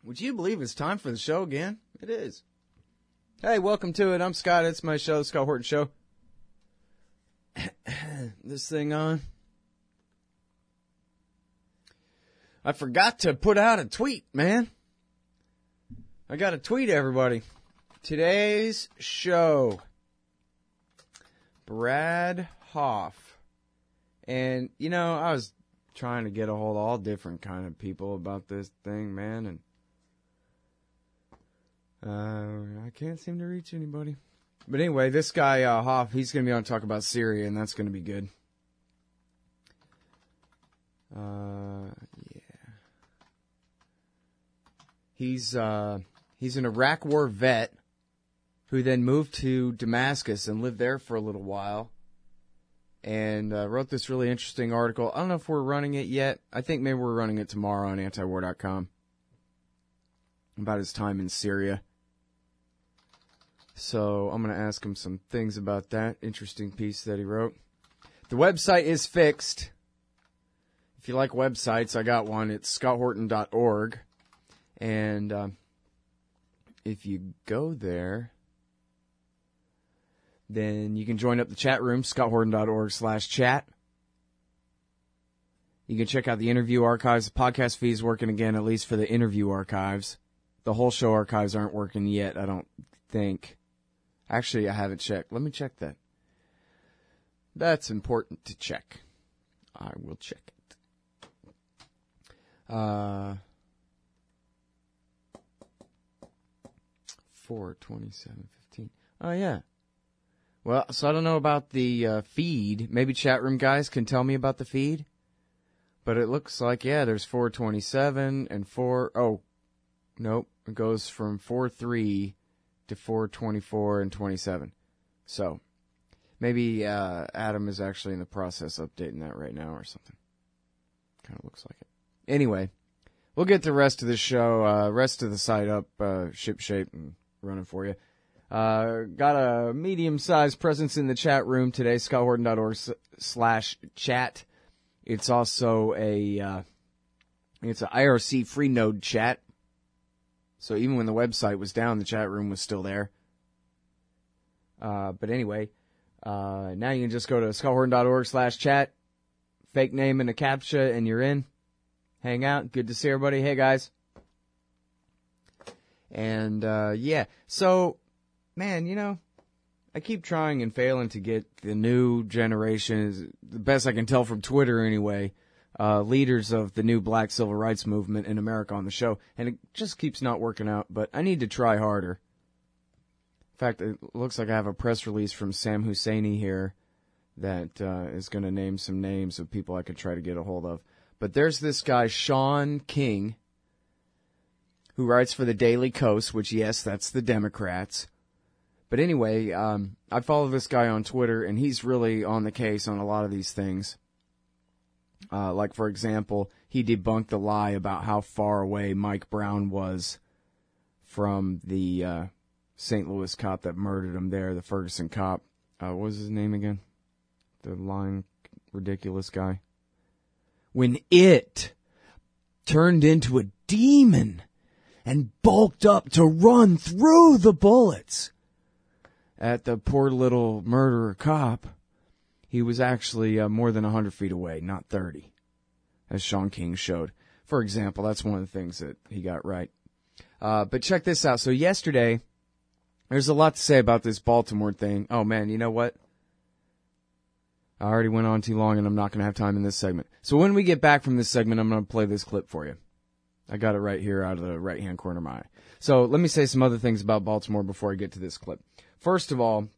Would you believe it's time for the show again? It is. Hey, welcome to it. I'm Scott. It's my show, the Scott Horton Show. This thing on. I forgot to put out a tweet, man. I got to tweet everybody. Today's show. Brad Hoff. And, you know, I was trying to get a hold of all different kind of people about this thing, man, and I can't seem to reach anybody. But anyway, this guy, Hoff, he's going to be on to talk about Syria, and that's going to be good. Yeah. He's an Iraq War vet who then moved to Damascus and lived there for a little while. And wrote this really interesting article. I don't know if we're running it yet. I think maybe we're running it tomorrow on antiwar.com about his time in Syria. So I'm going to ask him some things about that interesting piece that he wrote. The website is fixed. If you like websites, I got one. It's scotthorton.org. And if you go there, then you can join up the chat room, scotthorton.org/chat. You can check out the interview archives. The podcast feed is working again, at least for the interview archives. The whole show archives aren't working yet, I don't think. Actually, I haven't checked. Let me check that. That's important to check. I will check it. 4/27/15. Oh, yeah. Well, so I don't know about the feed. Maybe chat room guys can tell me about the feed. But it looks like, yeah, there's 4/27 and 4... Oh, nope. It goes from 4/3 to 4/24 and 27. So, maybe Adam is actually in the process of updating that right now or something. Kind of looks like it. Anyway, we'll get the rest of the show, rest of the site up, shipshape and running for you. Got a medium-sized presence in the chat room today, scotthorton.org/chat. It's also it's an IRC free node chat. So even when the website was down, the chat room was still there. But anyway, now you can just go to scotthorton.org/chat, fake name and a CAPTCHA, and you're in. Hang out. Good to see everybody. Hey, guys. And, yeah. So, man, you know, I keep trying and failing to get the new generation, the best I can tell from Twitter anyway, leaders of the new Black Civil Rights Movement in America on the show, and it just keeps not working out, but I need to try harder. In fact, it looks like I have a press release from Sam Husseini here that is going to name some names of people I could try to get a hold of. But there's this guy, Sean King, who writes for the Daily Kos, which, yes, that's the Democrats. But anyway, I follow this guy on Twitter, and he's really on the case on a lot of these things. Like, for example, he debunked the lie about how far away Mike Brown was from the St. Louis cop that murdered him there, the Ferguson cop. What was his name again? The lying, ridiculous guy. When it turned into a demon and bulked up to run through the bullets at the poor little murderer cop, he was actually more than 100 feet away, not 30, as Sean King showed. For example, that's one of the things that he got right. But check this out. So yesterday, there's a lot to say about this Baltimore thing. Oh, man, you know what? I already went on too long, and I'm not going to have time in this segment. So when we get back from this segment, I'm going to play this clip for you. I got it right here out of the right-hand corner of my eye. So let me say some other things about Baltimore before I get to this clip. First of all,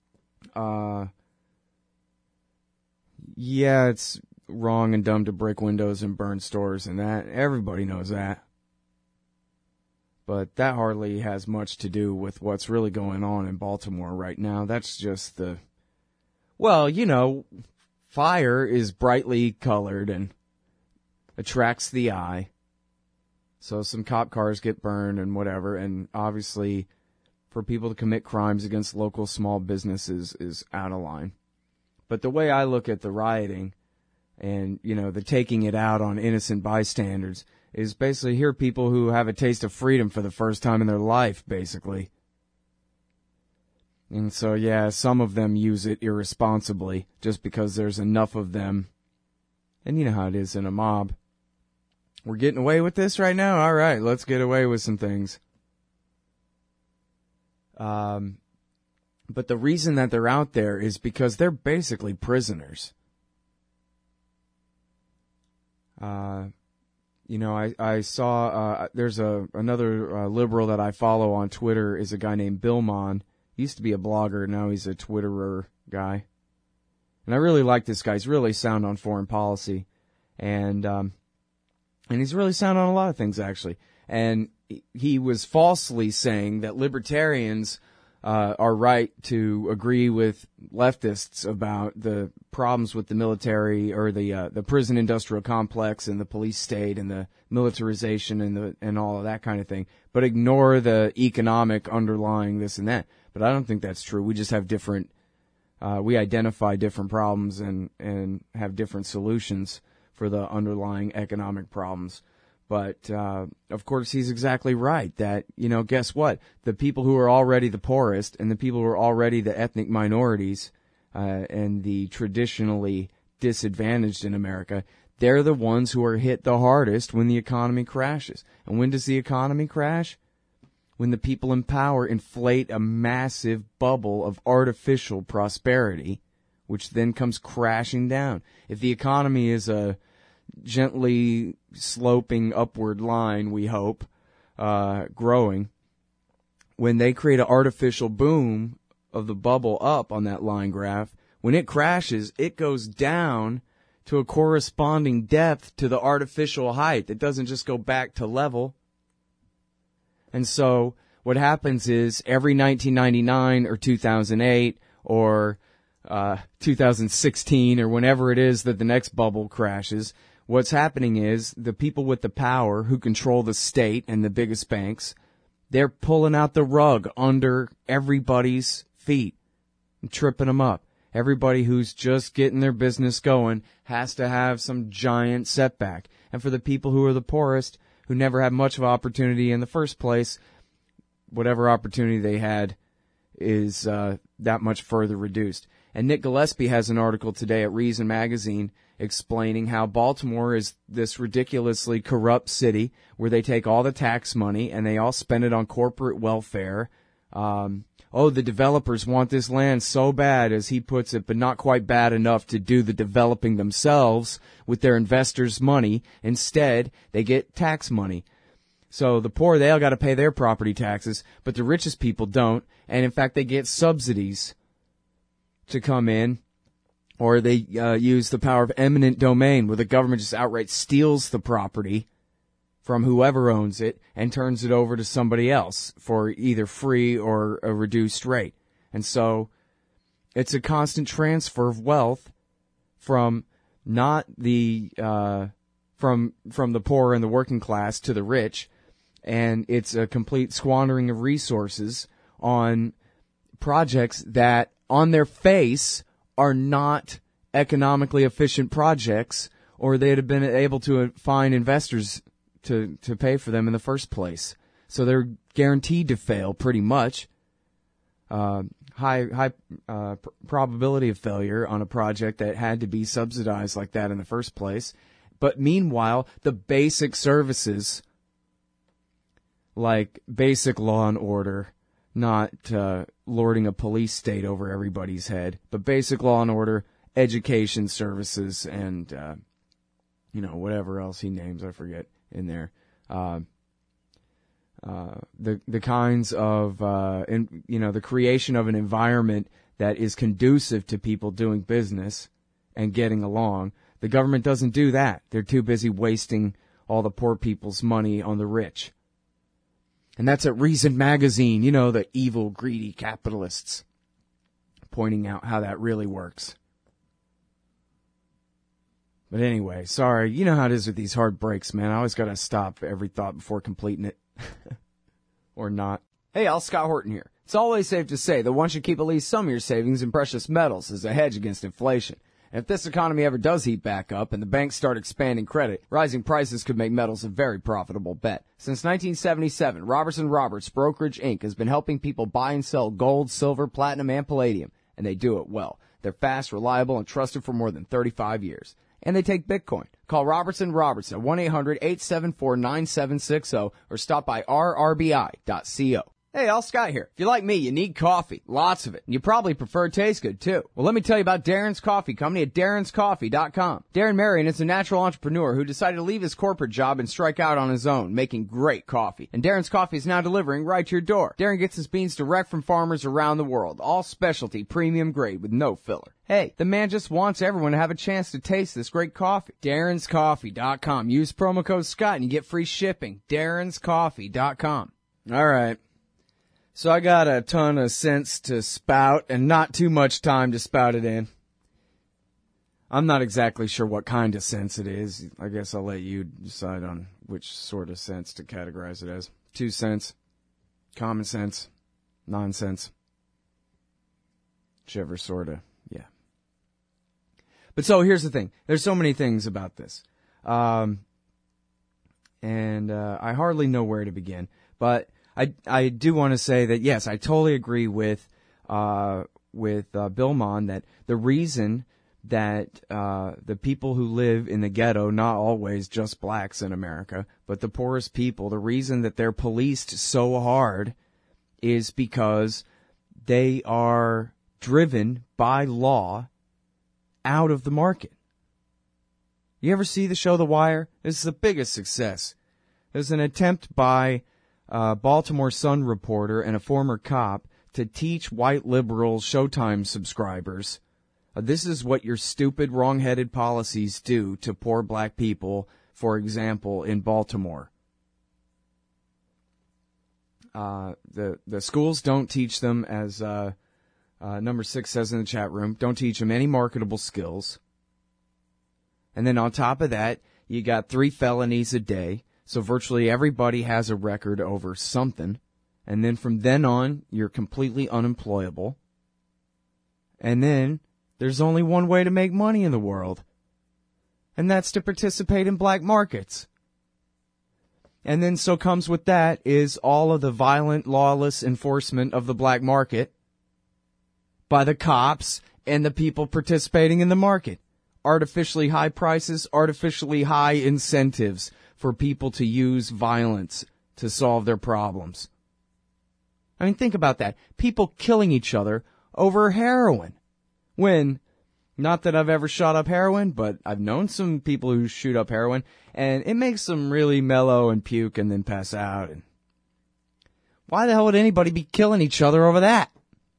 yeah, it's wrong and dumb to break windows and burn stores and that. Everybody knows that. But that hardly has much to do with what's really going on in Baltimore right now. That's just well, you know, fire is brightly colored and attracts the eye. So some cop cars get burned and whatever, and obviously for people to commit crimes against local small businesses is out of line. But the way I look at the rioting and, you know, the taking it out on innocent bystanders is basically hear people who have a taste of freedom for the first time in their life, basically. And so, yeah, some of them use it irresponsibly just because there's enough of them. And you know how it is in a mob. We're getting away with this right now? All right, let's get away with some things. But the reason that they're out there is because they're basically prisoners. I saw, there's another liberal that I follow on Twitter is a guy named Bill Mon. He used to be a blogger, now he's a Twitterer guy. And I really like this guy. He's really sound on foreign policy. And he's really sound on a lot of things, actually. And he was falsely saying that libertarians are right to agree with leftists about the problems with the military or the prison industrial complex and the police state and the militarization and all of that kind of thing, but ignore the economic underlying this and that. But I don't think that's true. We just have different, we identify different problems and have different solutions for the underlying economic problems. But, of course, he's exactly right that, guess what? The people who are already the poorest and the people who are already the ethnic minorities and the traditionally disadvantaged in America, they're the ones who are hit the hardest when the economy crashes. And when does the economy crash? When the people in power inflate a massive bubble of artificial prosperity, which then comes crashing down. If the economy is a gently sloping upward line, we hope, growing, when they create an artificial boom of the bubble up on that line graph, when it crashes, it goes down to a corresponding depth to the artificial height. It doesn't just go back to level. And so what happens is every 1999 or 2008 or 2016 or whenever it is that the next bubble crashes, what's happening is the people with the power who control the state and the biggest banks, they're pulling out the rug under everybody's feet and tripping them up. Everybody who's just getting their business going has to have some giant setback. And for the people who are the poorest, who never had much of an opportunity in the first place, whatever opportunity they had is that much further reduced. And Nick Gillespie has an article today at Reason Magazine explaining how Baltimore is this ridiculously corrupt city where they take all the tax money and they all spend it on corporate welfare. The developers want this land so bad, as he puts it, but not quite bad enough to do the developing themselves with their investors' money. Instead, they get tax money. So the poor, they all got to pay their property taxes, but the richest people don't. And in fact, they get subsidies to come in, or they use the power of eminent domain, where the government just outright steals the property from whoever owns it and turns it over to somebody else for either free or a reduced rate. And so it's a constant transfer of wealth from not the from the poor and the working class to the rich, and it's a complete squandering of resources on projects that on their face are not economically efficient projects, or they'd have been able to find investors to pay for them in the first place. So they're guaranteed to fail pretty much. High probability of failure on a project that had to be subsidized like that in the first place. But meanwhile, the basic services, like basic law and order, not lording a police state over everybody's head, but basic law and order, education services, and whatever else he names, I forget, in there. The kinds of the creation of an environment that is conducive to people doing business and getting along. The government doesn't do that. They're too busy wasting all the poor people's money on the rich. And that's at Reason Magazine, the evil, greedy capitalists, pointing out how that really works. But anyway, sorry, you know how it is with these hard breaks, man. I always gotta stop every thought before completing it. Or not. Hey, Al, Scott Horton here. It's always safe to say that one should keep at least some of your savings in precious metals as a hedge against inflation. And if this economy ever does heat back up and the banks start expanding credit, rising prices could make metals a very profitable bet. Since 1977, Robertson Roberts Brokerage Inc. has been helping people buy and sell gold, silver, platinum, and palladium, and they do it well. They're fast, reliable, and trusted for more than 35 years. And they take Bitcoin. Call Robertson Roberts at 1-800-874-9760 or stop by rrbi.co. Hey, all Scott here. If you're like me, you need coffee. Lots of it. And you probably prefer it tastes good, too. Well, let me tell you about Darren's Coffee Company at darrenscoffee.com. Darren Marion is a natural entrepreneur who decided to leave his corporate job and strike out on his own, making great coffee. And Darren's Coffee is now delivering right to your door. Darren gets his beans direct from farmers around the world. All specialty, premium grade with no filler. Hey, the man just wants everyone to have a chance to taste this great coffee. darrenscoffee.com. Use promo code Scott and you get free shipping. darrenscoffee.com. All right. So I got a ton of sense to spout and not too much time to spout it in. I'm not exactly sure what kind of sense it is. I guess I'll let you decide on which sort of sense to categorize it as. 2 cents, common sense, nonsense. Whichever sort of, yeah. But so here's the thing. There's so many things about this. And I hardly know where to begin. But I do want to say that, yes, I totally agree with Bill Maughan that the reason that the people who live in the ghetto, not always just blacks in America, but the poorest people, the reason that they're policed so hard is because they are driven by law out of the market. You ever see the show The Wire? This is the biggest success. There's an attempt by Baltimore Sun reporter and a former cop to teach white liberal Showtime subscribers, this is what your stupid, wrong-headed policies do to poor black people, for example, in Baltimore. The schools don't teach them, as number 6 says in the chat room, don't teach them any marketable skills. And then on top of that, you got 3 felonies a day. So virtually everybody has a record over something. And then from then on, you're completely unemployable. And then there's only one way to make money in the world. And that's to participate in black markets. And then so comes with that is all of the violent, lawless enforcement of the black market by the cops and the people participating in the market. Artificially high prices, artificially high incentives for people to use violence to solve their problems. I mean, think about that. People killing each other over heroin. When, not that I've ever shot up heroin, but I've known some people who shoot up heroin, and it makes them really mellow and puke and then pass out. And why the hell would anybody be killing each other over that?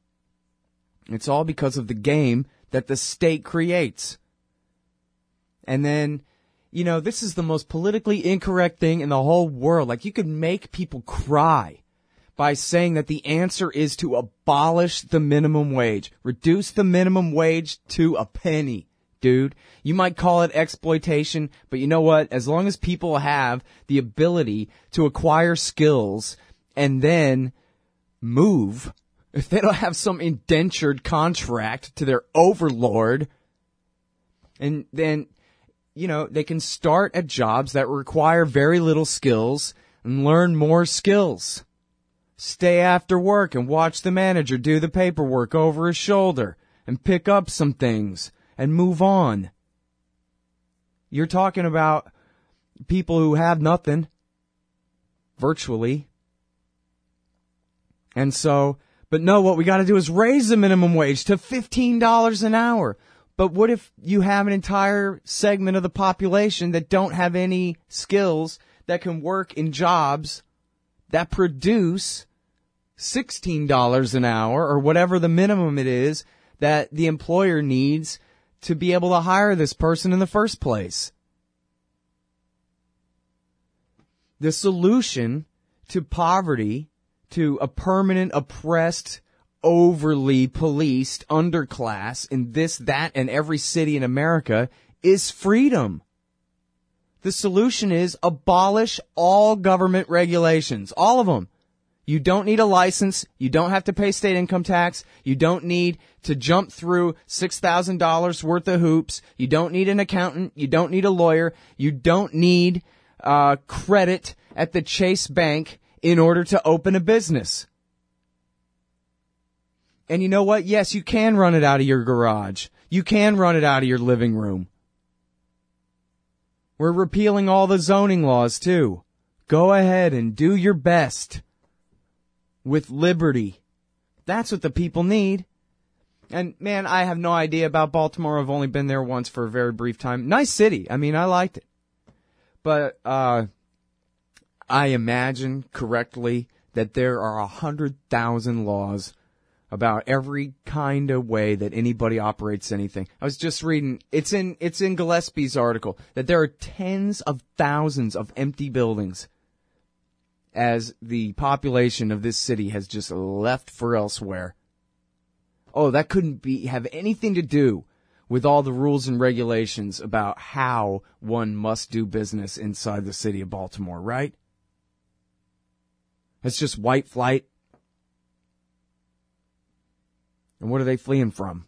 It's all because of the game that the state creates. And then, you know, this is the most politically incorrect thing in the whole world. Like, you could make people cry by saying that the answer is to abolish the minimum wage. Reduce the minimum wage to a penny, dude. You might call it exploitation, but you know what? As long as people have the ability to acquire skills and then move, if they don't have some indentured contract to their overlord, and then, you know, they can start at jobs that require very little skills and learn more skills. Stay after work and watch the manager do the paperwork over his shoulder and pick up some things and move on. You're talking about people who have nothing, virtually. And so, but no, what we got to do is raise the minimum wage to $15 an hour. But what if you have an entire segment of the population that don't have any skills that can work in jobs that produce $16 an hour or whatever the minimum it is that the employer needs to be able to hire this person in the first place? The solution to poverty, to a permanent oppressed, overly policed underclass in this, that, and every city in America is freedom. The solution is abolish all government regulations. All of them. You don't need a license. You don't have to pay state income tax. You don't need to jump through $6,000 worth of hoops. You don't need an accountant. You don't need a lawyer. You don't need credit at the Chase Bank in order to open a business. And you know what? Yes, you can run it out of your garage. You can run it out of your living room. We're repealing all the zoning laws, too. Go ahead and do your best. With liberty. That's what the people need. And, man, I have no idea about Baltimore. I've only been there once for a very brief time. Nice city. I mean, I liked it. But I imagine correctly that there are 100,000 laws about every kind of way that anybody operates anything. I was just reading, it's in Gillespie's article, that there are tens of thousands of empty buildings as the population of this city has just left for elsewhere. Oh, that couldn't have anything to do with all the rules and regulations about how one must do business inside the city of Baltimore, right? It's just white flight. And what are they fleeing from?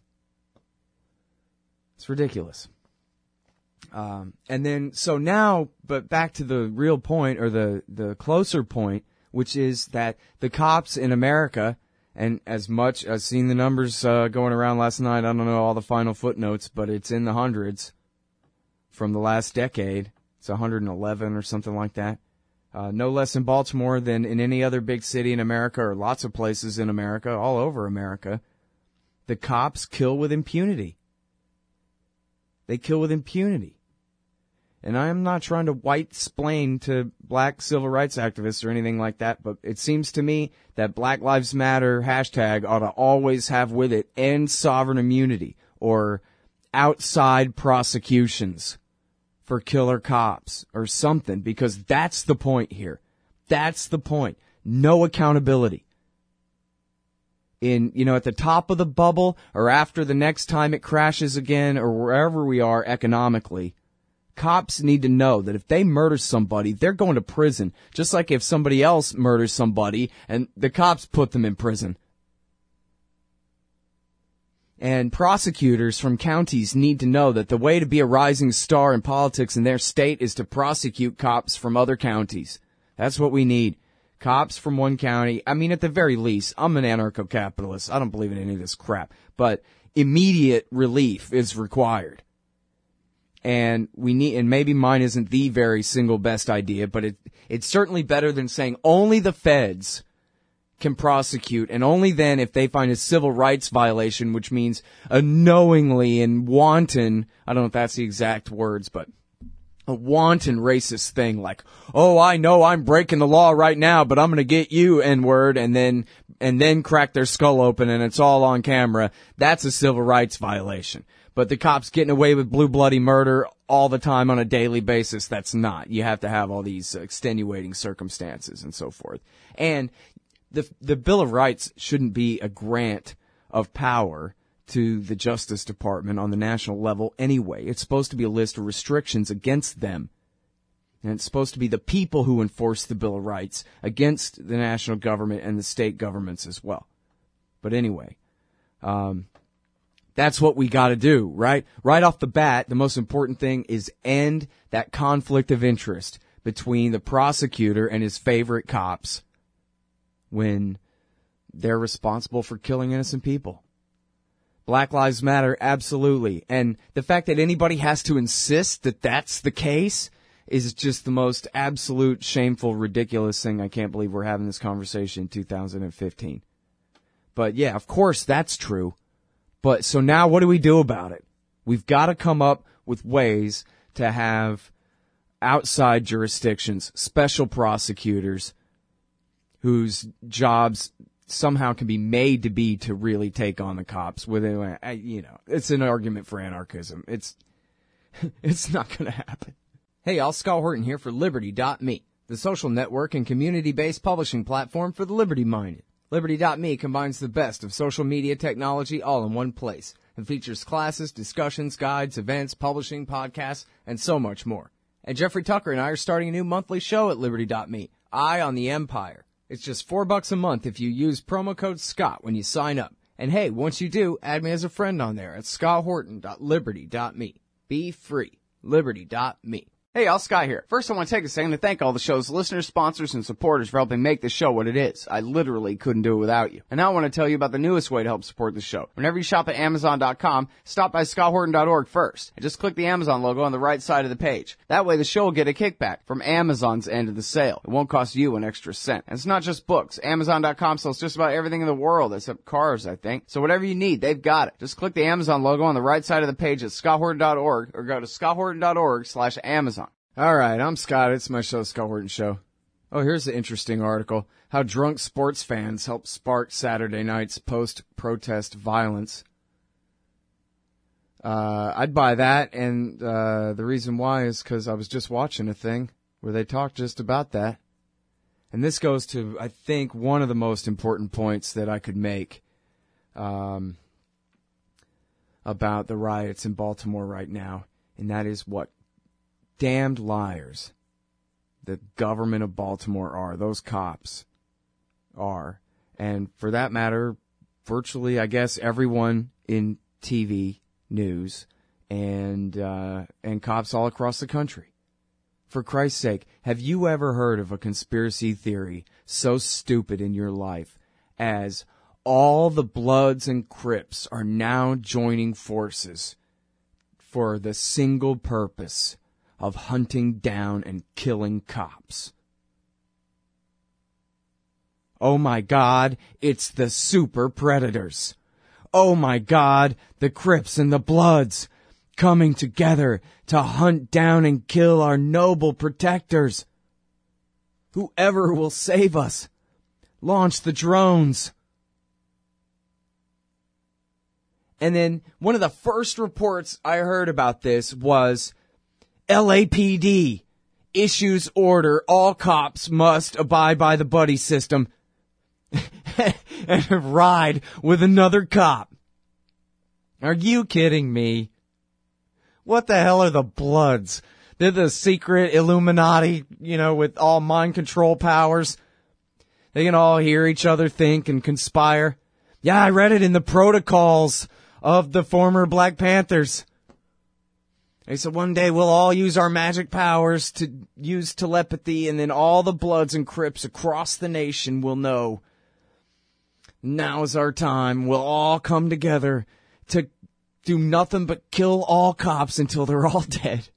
It's ridiculous. And then, so now, but back to the real point, or the closer point, which is that the cops in America, and as much, I've seen the numbers going around last night, I don't know all the final footnotes, but it's in the hundreds from the last decade. It's 111 or something like that. No less in Baltimore than in any other big city in America, or lots of places in America, all over America. The cops kill with impunity. They kill with impunity. And I am not trying to white-splain to black civil rights activists or anything like that, but it seems to me that Black Lives Matter hashtag ought to always have with it end sovereign immunity or outside prosecutions for killer cops or something, because that's the point here. That's the point. No accountability. At the top of the bubble or after the next time it crashes again or wherever we are economically, cops need to know that if they murder somebody, they're going to prison, just like if somebody else murders somebody and the cops put them in prison. And prosecutors from counties need to know that the way to be a rising star in politics in their state is to prosecute cops from other counties. That's what we need. Cops from one county. I mean, at the very least, I'm an anarcho-capitalist. I don't believe in any of this crap. But immediate relief is required. And maybe mine isn't the very single best idea, but it's certainly better than saying only the feds can prosecute, and only then if they find a civil rights violation, which means a knowingly and wanton, I don't know if that's the exact words, but a wanton racist thing like, oh, I know I'm breaking the law right now, but I'm going to get you, N-word, and then crack their skull open and it's all on camera. That's a civil rights violation. But the cops getting away with blue bloody murder all the time on a daily basis, that's not. You have to have all these extenuating circumstances and so forth. And the Bill of Rights shouldn't be a grant of power to the Justice Department on the national level anyway. It's supposed to be a list of restrictions against them. And it's supposed to be the people who enforce the Bill of Rights against the national government and the state governments as well. But anyway, that's what we got to do, right? Right off the bat, the most important thing is end that conflict of interest between the prosecutor and his favorite cops when they're responsible for killing innocent people. Black Lives Matter, absolutely. And the fact that anybody has to insist that that's the case is just the most absolute, shameful, ridiculous thing. I can't believe we're having this conversation in 2015. But yeah, of course that's true. But so now what do we do about it? We've got to come up with ways to have outside jurisdictions, special prosecutors whose jobs somehow can be made to be to really take on the cops. It's an argument for anarchism. It's not going to happen. Hey, y'all, Scott Horton here for Liberty.me, the social network and community-based publishing platform for the liberty-minded. Liberty.me combines the best of social media technology all in one place and features classes, discussions, guides, events, publishing, podcasts, and so much more. And Jeffrey Tucker and I are starting a new monthly show at Liberty.me, Eye on the Empire. It's just $4 a month if you use promo code Scott when you sign up. And hey, once you do, add me as a friend on there at scotthorton.liberty.me. Be free. Liberty.me. Hey, all, Scott here. First, I want to take a second to thank all the show's listeners, sponsors, and supporters for helping make the show what it is. I literally couldn't do it without you. And now I want to tell you about the newest way to help support the show. Whenever you shop at Amazon.com, stop by scotthorton.org first, and just click the Amazon logo on the right side of the page. That way the show will get a kickback from Amazon's end of the sale. It won't cost you an extra cent. And it's not just books. Amazon.com sells just about everything in the world, except cars, I think. So whatever you need, they've got it. Just click the Amazon logo on the right side of the page at scotthorton.org, or go to scotthorton.org/Amazon. All right, I'm Scott. It's my show, Scott Horton Show. Oh, here's an interesting article. How drunk sports fans help spark Saturday night's post-protest violence. I'd buy that, and the reason why is because I was just watching a thing where they talked just about that. And this goes to, I think, one of the most important points that I could make about the riots in Baltimore right now, and that is what damned liars the government of Baltimore are, those cops are. And for that matter, virtually, I guess, everyone in TV news and cops all across the country. For Christ's sake, have you ever heard of a conspiracy theory so stupid in your life as all the Bloods and Crips are now joining forces for the single purpose of hunting down and killing cops? Oh my God, it's the super predators. Oh my God, the Crips and the Bloods coming together to hunt down and kill our noble protectors. Whoever will save us, launch the drones. And then one of the first reports I heard about this was LAPD issues order all cops must abide by the buddy system and ride with another cop. Are you kidding me? What the hell are the Bloods? They're the secret Illuminati, with all mind control powers. They can all hear each other think and conspire. Yeah, I read it in the protocols of the former Black Panthers. They said one day we'll all use our magic powers to use telepathy, and then all the Bloods and Crips across the nation will know. Now's our time. We'll all come together to do nothing but kill all cops until they're all dead.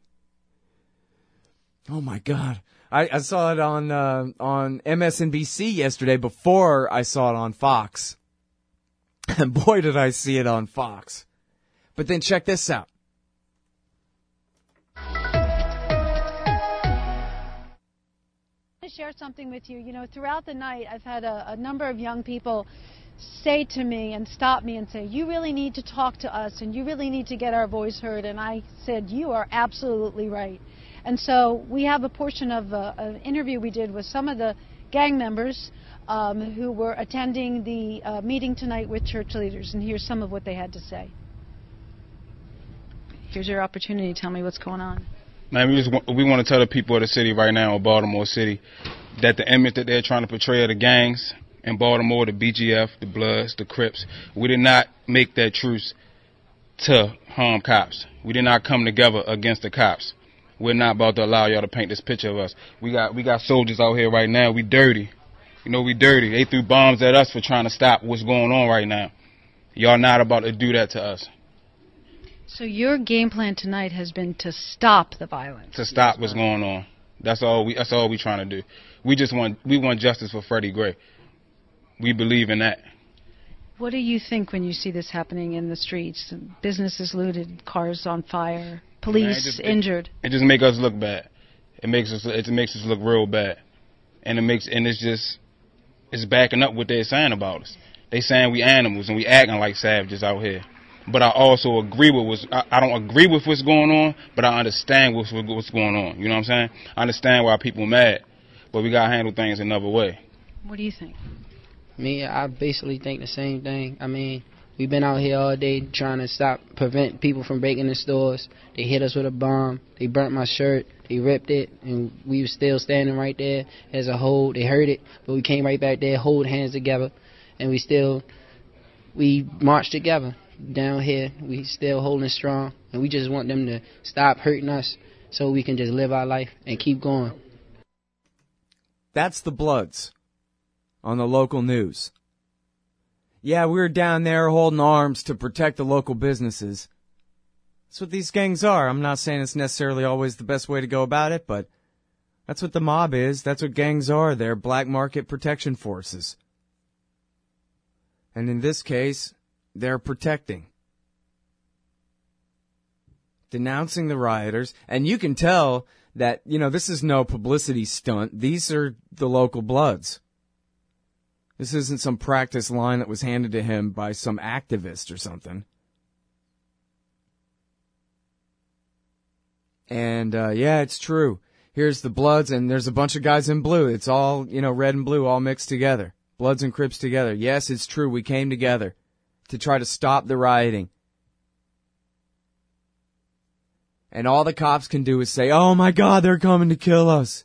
Oh my God. I saw it on MSNBC yesterday before I saw it on Fox. And boy, did I see it on Fox. But then check this out. Share something with you. Throughout the night, I've had a number of young people say to me and stop me and say, you really need to talk to us and you really need to get our voice heard. And I said, you are absolutely right. And so we have a portion of an interview we did with some of the gang members who were attending the meeting tonight with church leaders. And here's some of what they had to say. Here's your opportunity. Tell me what's going on. Man, we want to tell the people of the city right now, of Baltimore City, that the image that they're trying to portray of the gangs in Baltimore, the BGF, the Bloods, the Crips, we did not make that truce to harm cops. We did not come together against the cops. We're not about to allow y'all to paint this picture of us. We got soldiers out here right now. We dirty. We dirty. They threw bombs at us for trying to stop what's going on right now. Y'all not about to do that to us. So your game plan tonight has been to stop the violence. To stop what's going on. That's all we trying to do. We want justice for Freddie Gray. We believe in that. What do you think when you see this happening in the streets? Businesses looted, cars on fire, police injured. It just makes us look bad. It makes us look real bad. And it's backing up what they're saying about us. They saying we animals and we acting like savages out here. But I also agree with I don't agree with what's going on, but I understand what's going on. You know what I'm saying? I understand why people mad, but we gotta handle things another way. What do you think? Me, I basically think the same thing. I mean, We've been out here all day trying to prevent people from breaking the stores. They hit us with a bomb. They burnt my shirt. They ripped it, and we were still standing right there as a whole. They heard it, but we came right back there, hold hands together, and we marched together down here. We still holding strong, and we just want them to stop hurting us so we can just live our life and keep going. That's the Bloods on the local news. Yeah, we were down there holding arms to protect the local businesses. That's what these gangs are. I'm not saying it's necessarily always the best way to go about it, but that's what the mob is. That's what gangs are. They're black market protection forces. And in this case, they're protecting. Denouncing the rioters. And you can tell that, this is no publicity stunt. These are the local Bloods. This isn't some practice line that was handed to him by some activist or something. And, it's true. Here's the Bloods, and there's a bunch of guys in blue. It's all, red and blue all mixed together. Bloods and Crips together. Yes, it's true. We came together to try to stop the rioting. And all the cops can do is say, oh my God, they're coming to kill us.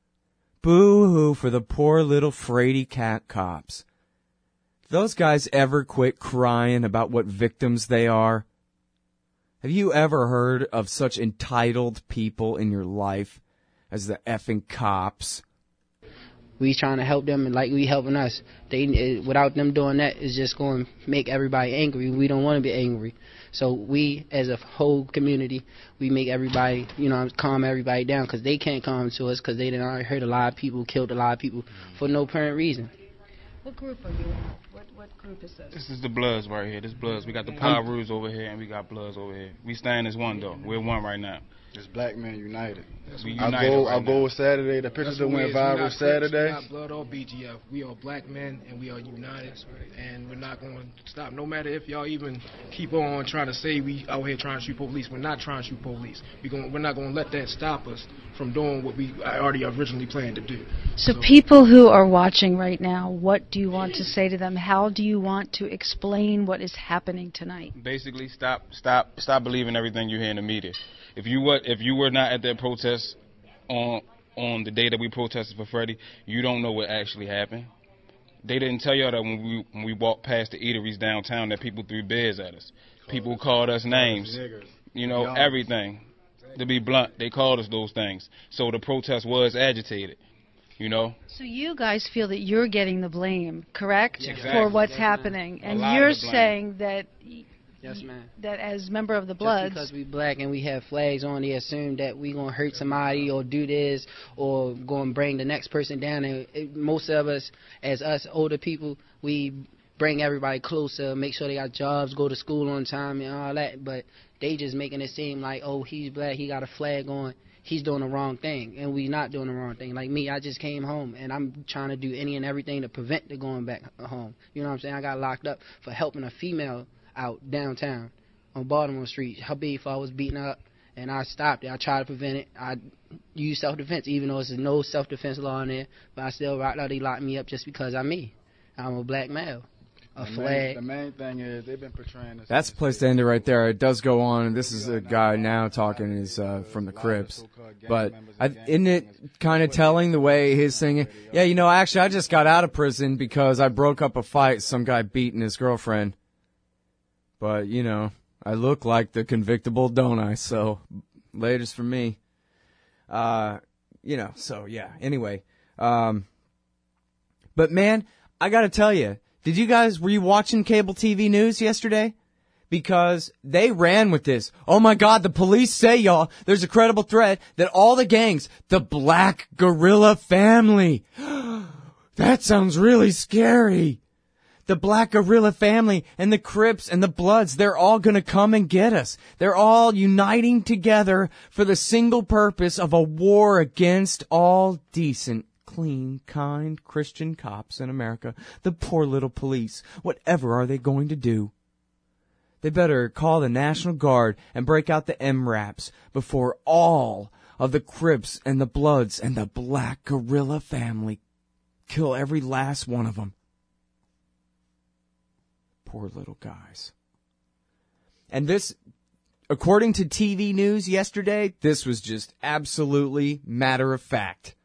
Boo-hoo for the poor little fraidy cat cops. Do those guys ever quit crying about what victims they are? Have you ever heard of such entitled people in your life as the effing cops? We trying to help them like we helping us. Without them doing that, it's just going to make everybody angry. We don't want to be angry. So we, as a whole community, we make everybody, calm everybody down because they can't calm to us because they done already hurt a lot of people, killed a lot of people for no apparent reason. What group are you in? What group is this? This is the Bloods right here. This Bloods. We got the Pirus over here and we got Bloods over here. We stand as one though. We're one right now. It's Black Men United. Our goal was Saturday. The pictures that went viral Saturday. We're not Blood or BGF. We are black men and we are united. And we're not going to stop. No matter if y'all even keep on trying to say we out here trying to shoot police. We're not trying to shoot police. We're not going to let that stop us from doing what we already originally planned to do. So people who are watching right now, what do you want to say to them? How do you want to explain what is happening tonight? Basically, stop believing everything you hear in the media. If you were not at that protest on the day that we protested for Freddie, you don't know what actually happened. They didn't tell y'all that when we walked past the eateries downtown that people threw beers at us. People called us names, everything. To be blunt, they called us those things. So the protest was agitated, So you guys feel that you're getting the blame, correct? Exactly. For what's happening. And you're saying that... Yes, ma'am. That as member of the Bloods, just because we black and we have flags on, they assume that we gonna hurt somebody or do this or gonna bring the next person down. And most of us, as us older people, we bring everybody closer, make sure they got jobs, go to school on time, and all that. But they just making it seem like, oh, he's black, he got a flag on, he's doing the wrong thing, and we not doing the wrong thing. Like me, I just came home, and I'm trying to do any and everything to prevent the going back home. You know what I'm saying? I got locked up for helping a female out downtown on Baltimore Street. Her before I was beaten up, and I stopped it. I tried to prevent it. I used self-defense, even though there's no self-defense law in there, but I still rocked out. They locked me up just because I'm me. I'm a black male. The main thing is they've been portraying this. That's the place to end it right there. It does go on. This is a guy now talking is from the Crips. But isn't it kind of telling the way he's singing? Yeah, actually, I just got out of prison because I broke up a fight. Some guy beating his girlfriend. But, I look like the convictable, don't I? So, latest for me. So, yeah. Anyway. But, man, I gotta tell you, were you watching cable TV news yesterday? Because they ran with this. Oh my God, the police say, y'all, there's a credible threat that all the gangs, the Black Guerrilla family. That sounds really scary. The Black Guerrilla family and the Crips and the Bloods, they're all gonna come and get us. They're all uniting together for the single purpose of a war against all decent, clean, kind Christian cops in America. The poor little police. Whatever are they going to do? They better call the National Guard and break out the MRAPs before all of the Crips and the Bloods and the Black Guerrilla family kill every last one of them. poor little guys. And this, according to TV news yesterday, this was just absolutely matter of fact.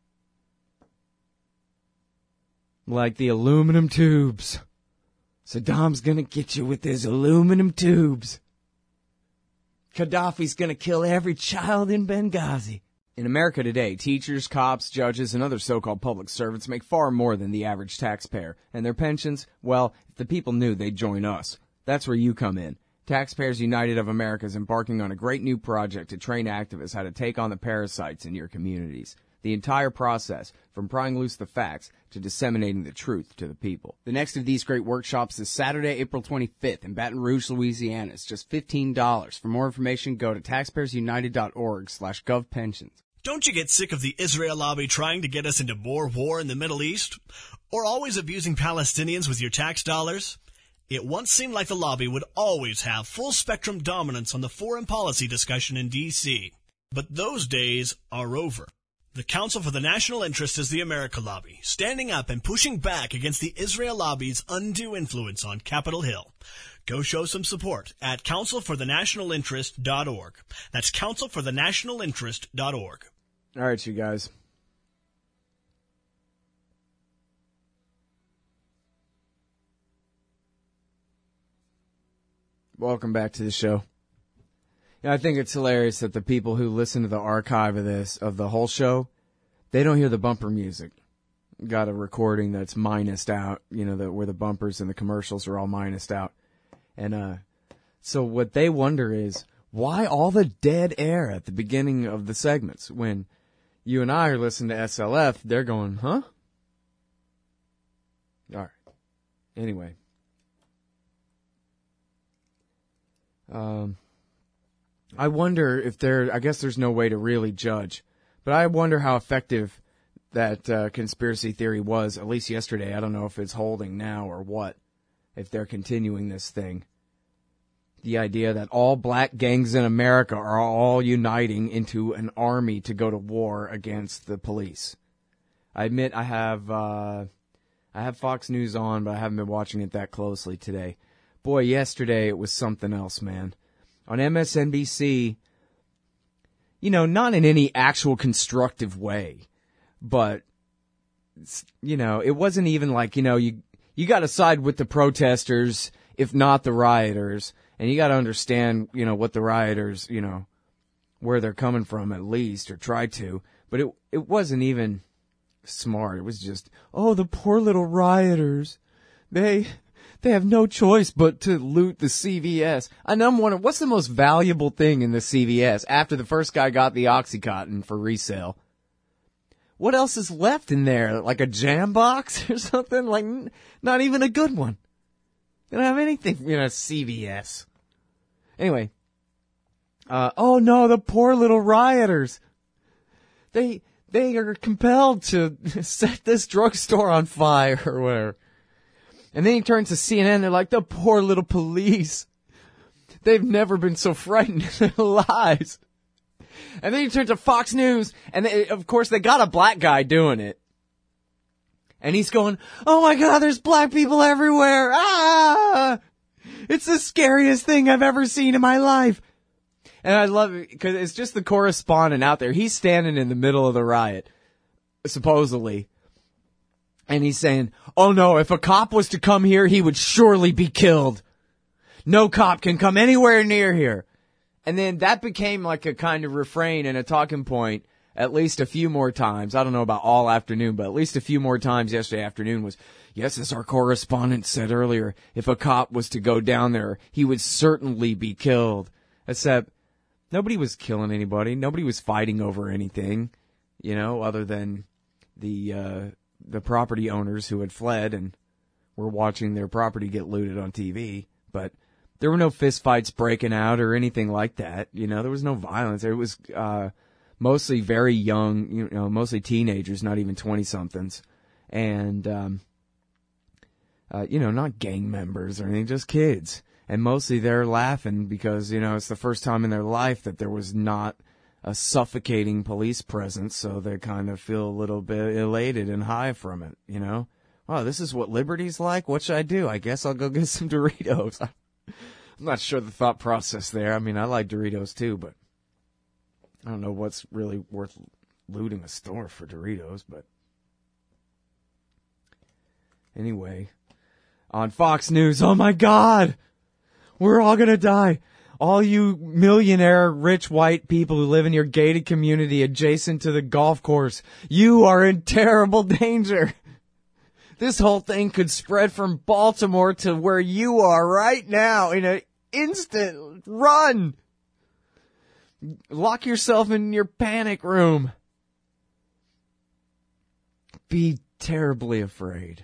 Like the aluminum tubes. Saddam's gonna get you with his aluminum tubes. Gaddafi's gonna kill every child in Benghazi. In America today, teachers, cops, judges, and other so-called public servants make far more than the average taxpayer. And their pensions, well, if the people knew, they'd join us. That's where you come in. Taxpayers United of America is embarking on a great new project to train activists how to take on the parasites in your communities. The entire process, from prying loose the facts to disseminating the truth to the people. The next of these great workshops is Saturday, April 25th in Baton Rouge, Louisiana. It's just $15. For more information, go to taxpayersunited.org/govpensions. Don't you get sick of the Israel lobby trying to get us into more war in the Middle East? Or always abusing Palestinians with your tax dollars? It once seemed like the lobby would always have full-spectrum dominance on the foreign policy discussion in D.C. But those days are over. The Council for the National Interest is the America Lobby, standing up and pushing back against the Israel lobby's undue influence on Capitol Hill. Go show some support at councilforthenationalinterest.org. That's councilforthenationalinterest.org. All right, you guys. Welcome back to the show. I think it's hilarious that the people who listen to the archive of the whole show, they don't hear the bumper music. Got a recording that's minused out, where the bumpers and the commercials are all minused out. And so what they wonder is, why all the dead air at the beginning of the segments? When you and I are listening to SLF, they're going, huh? All right. Anyway. I wonder if I guess there's no way to really judge, but I wonder how effective that conspiracy theory was, at least yesterday. I don't know if it's holding now or what, if they're continuing this thing. The idea that all black gangs in America are all uniting into an army to go to war against the police. I admit I have Fox News on, but I haven't been watching it that closely today. Boy, yesterday it was something else, man. On MSNBC, not in any actual constructive way, but, it wasn't even like, you got to side with the protesters, if not the rioters, and you got to understand, what the rioters, where they're coming from at least, or try to, but it wasn't even smart. It was just, oh, the poor little rioters, they have no choice but to loot the CVS. And I'm wondering, what's the most valuable thing in the CVS after the first guy got the OxyContin for resale? What else is left in there? Like a jam box or something? Like, not even a good one. They don't have anything in a CVS. Anyway. Oh no, the poor little rioters. They are compelled to set this drugstore on fire or whatever. And then he turns to CNN, they're like, the poor little police. They've never been so frightened in their lives. And then he turns to Fox News, and of course they got a black guy doing it. And he's going, oh my God, there's black people everywhere. Ah! It's the scariest thing I've ever seen in my life. And I love it, because it's just the correspondent out there. He's standing in the middle of the riot, supposedly. And he's saying, oh no, if a cop was to come here, he would surely be killed. No cop can come anywhere near here. And then that became like a kind of refrain and a talking point at least a few more times. I don't know about all afternoon, but at least a few more times yesterday afternoon was, yes, as our correspondent said earlier, if a cop was to go down there, he would certainly be killed. Except nobody was killing anybody. Nobody was fighting over anything, other than the property owners who had fled and were watching their property get looted on TV. But there were no fist fights breaking out or anything like that. There was no violence. It was mostly very young, mostly teenagers, not even 20-somethings. And, not gang members or anything, just kids. And mostly they're laughing because, it's the first time in their life that there was not a suffocating police presence, so they kind of feel a little bit elated and high from it, oh, this is what liberty's like? What should I do? I guess I'll go get some Doritos. I'm not sure the thought process there. I mean, I like Doritos too, but I don't know what's really worth looting a store for Doritos, but anyway, on Fox News, oh my God, we're all gonna die. All you millionaire, rich white people who live in your gated community adjacent to the golf course, you are in terrible danger. This whole thing could spread from Baltimore to where you are right now in an instant. Run! Lock yourself in your panic room. Be terribly afraid.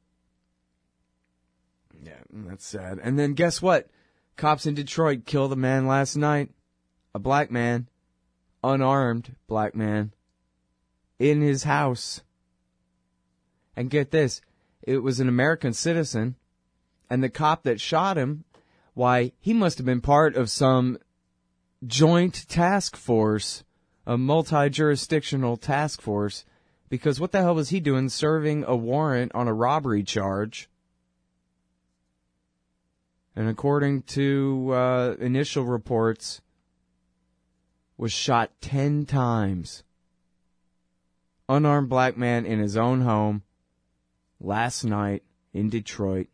Yeah, that's sad. And then guess what? Cops in Detroit killed a man last night. A black man. Unarmed black man. In his house. And get this. It was an American citizen. And the cop that shot him, why, he must have been part of some joint task force. A multi-jurisdictional task force. Because what the hell was he doing serving a warrant on a robbery charge? And according to initial reports, was shot 10 times. Unarmed black man in his own home last night in Detroit.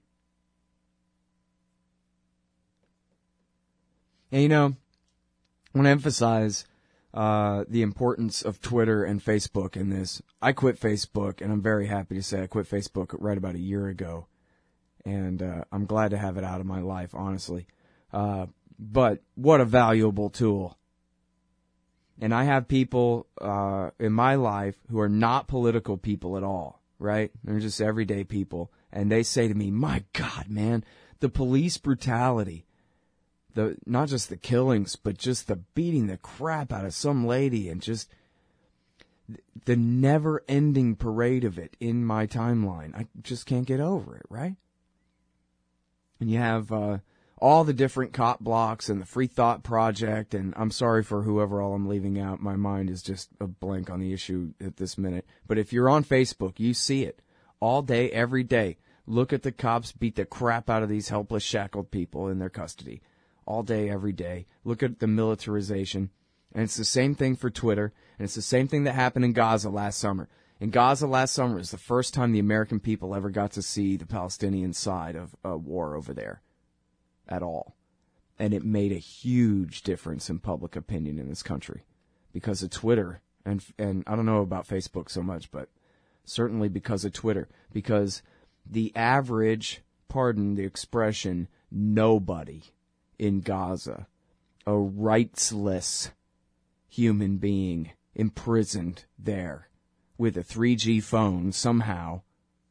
And you know, I want to emphasize the importance of Twitter and Facebook in this. I quit Facebook, and I'm very happy to say I quit Facebook right about a year ago. And I'm glad to have it out of my life, honestly. But what a valuable tool. And I have people in my life who are not political people at all, right? They're just everyday people. And they say to me, my God, man, the police brutality, not just the killings, but just the beating the crap out of some lady and just the never-ending parade of it in my timeline. I just can't get over it, right? And you have all the different cop blocks and the Free Thought Project, and I'm sorry for whoever all I'm leaving out. My mind is just a blank on the issue at this minute. But if you're on Facebook, you see it all day, every day. Look at the cops beat the crap out of these helpless, shackled people in their custody. All day, every day. Look at the militarization. And it's the same thing for Twitter, and it's the same thing that happened in Gaza last summer. In Gaza last summer is the first time the American people ever got to see the Palestinian side of a war over there at all. And it made a huge difference in public opinion in this country because of Twitter. And I don't know about Facebook so much, but certainly because of Twitter. Because the average, pardon the expression, nobody in Gaza, a rightsless human being imprisoned there, with a 3G phone somehow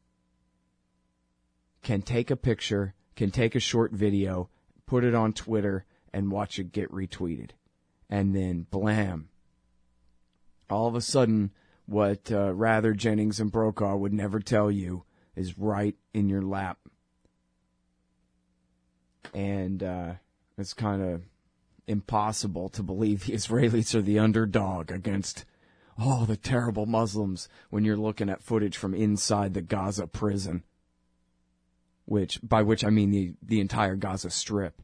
can take a picture, can take a short video, put it on Twitter, and watch it get retweeted. And then, blam. All of a sudden, what Rather, Jennings, and Brokaw would never tell you is right in your lap. And it's kind of impossible to believe the Israelis are the underdog against all the terrible Muslims when you're looking at footage from inside the Gaza prison, by which I mean the entire Gaza Strip,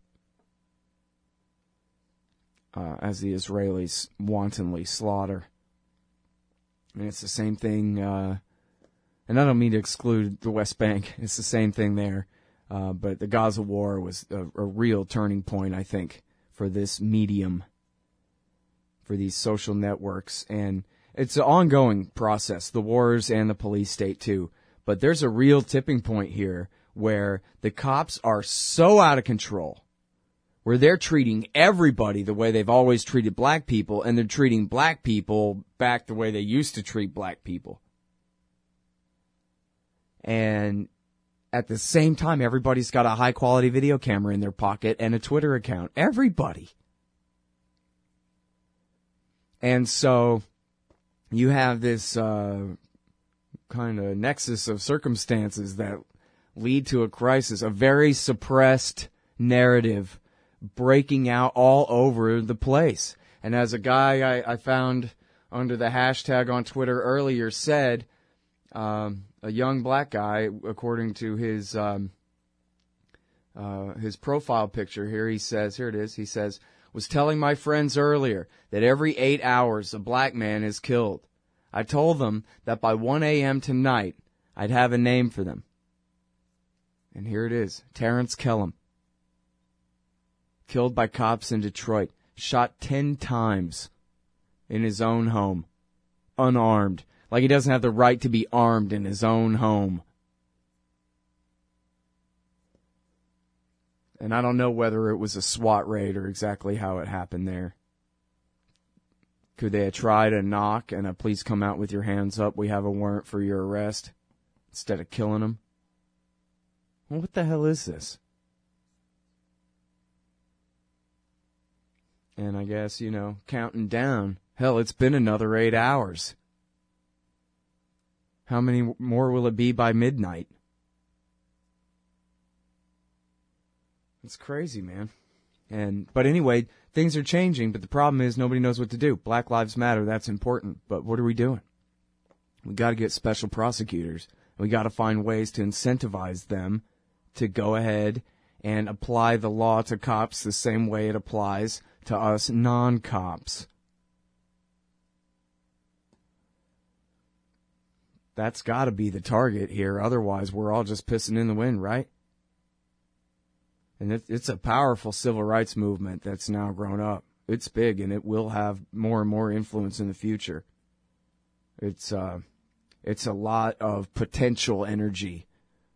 as the Israelis wantonly slaughter. And it's the same thing, and I don't mean to exclude the West Bank, it's the same thing there, but the Gaza war was a real turning point, I think, for this medium, for these social networks, and it's an ongoing process, the wars and the police state too. But there's a real tipping point here where the cops are so out of control, where they're treating everybody the way they've always treated black people, and they're treating black people back the way they used to treat black people. And at the same time, everybody's got a high-quality video camera in their pocket and a Twitter account. Everybody. And so you have this kind of nexus of circumstances that lead to a crisis, a very suppressed narrative breaking out all over the place. And as a guy I found under the hashtag on Twitter earlier said, a a young black guy, according to his profile picture here, he says, here it is, he says, was telling my friends earlier that every 8 hours a black man is killed. I told them that by 1 a.m. tonight, I'd have a name for them. And here it is, Terrence Kellum. Killed by cops in Detroit, shot 10 times in his own home, unarmed, like he doesn't have the right to be armed in his own home. And I don't know whether it was a SWAT raid or exactly how it happened there. Could they have tried a knock and a please come out with your hands up, we have a warrant for your arrest, instead of killing him? Well, what the hell is this? And I guess, counting down. Hell, it's been another 8 hours. How many more will it be by midnight? It's crazy, man. But anyway, things are changing, but the problem is nobody knows what to do. Black Lives Matter, that's important. But what are we doing? We got to get special prosecutors. We got to find ways to incentivize them to go ahead and apply the law to cops the same way it applies to us non-cops. That's got to be the target here. Otherwise, we're all just pissing in the wind, right? And it's a powerful civil rights movement that's now grown up. It's big, and it will have more and more influence in the future. It's a lot of potential energy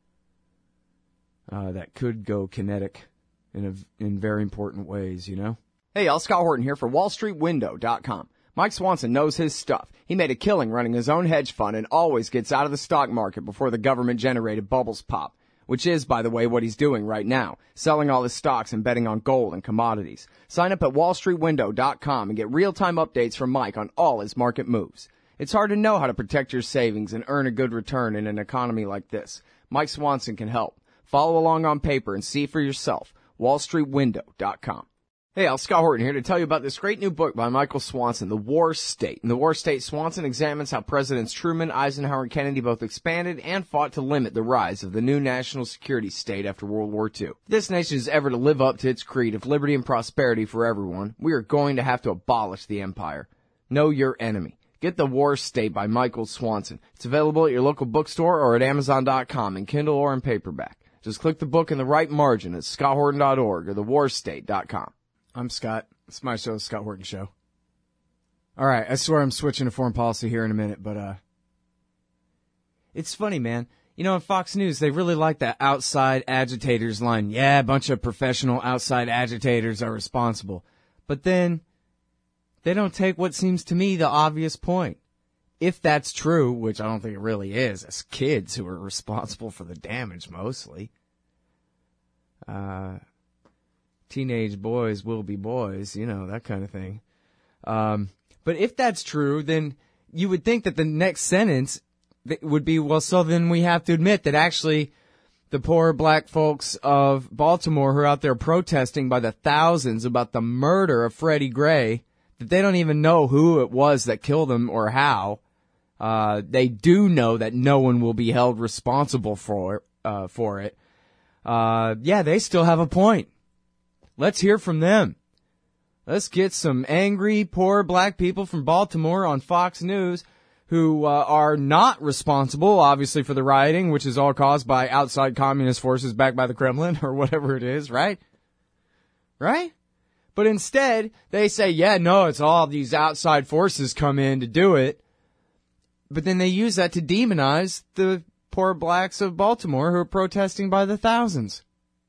that could go kinetic in very important ways, Hey, y'all, Scott Horton here for WallStreetWindow.com. Mike Swanson knows his stuff. He made a killing running his own hedge fund and always gets out of the stock market before the government-generated bubbles pop, which is, by the way, what he's doing right now, selling all his stocks and betting on gold and commodities. Sign up at WallStreetWindow.com and get real-time updates from Mike on all his market moves. It's hard to know how to protect your savings and earn a good return in an economy like this. Mike Swanson can help. Follow along on paper and see for yourself. WallStreetWindow.com. Hey, Scott Horton here to tell you about this great new book by Michael Swanson, The War State. In The War State, Swanson examines how Presidents Truman, Eisenhower, and Kennedy both expanded and fought to limit the rise of the new national security state after World War II. If this nation is ever to live up to its creed of liberty and prosperity for everyone, we are going to have to abolish the empire. Know your enemy. Get The War State by Michael Swanson. It's available at your local bookstore or at Amazon.com in Kindle or in paperback. Just click the book in the right margin at scotthorton.org or thewarstate.com. I'm Scott. It's my show, The Scott Horton Show. All right, I swear I'm switching to foreign policy here in a minute, but it's funny, man. On Fox News, they really like that outside agitators line. Yeah, a bunch of professional outside agitators are responsible. But then they don't take what seems to me the obvious point. If that's true, which I don't think it really is, it's kids who are responsible for the damage mostly. Teenage boys will be boys, that kind of thing. But if that's true, then you would think that the next sentence would be, well, so then we have to admit that actually the poor black folks of Baltimore who are out there protesting by the thousands about the murder of Freddie Gray, that they don't even know who it was that killed him or how. They do know that no one will be held responsible for it. Yeah, they still have a point. Let's hear from them. Let's get some angry, poor black people from Baltimore on Fox News who are not responsible, obviously, for the rioting, which is all caused by outside communist forces backed by the Kremlin or whatever it is, right? Right? But instead, they say, yeah, no, it's all these outside forces come in to do it. But then they use that to demonize the poor blacks of Baltimore who are protesting by the thousands.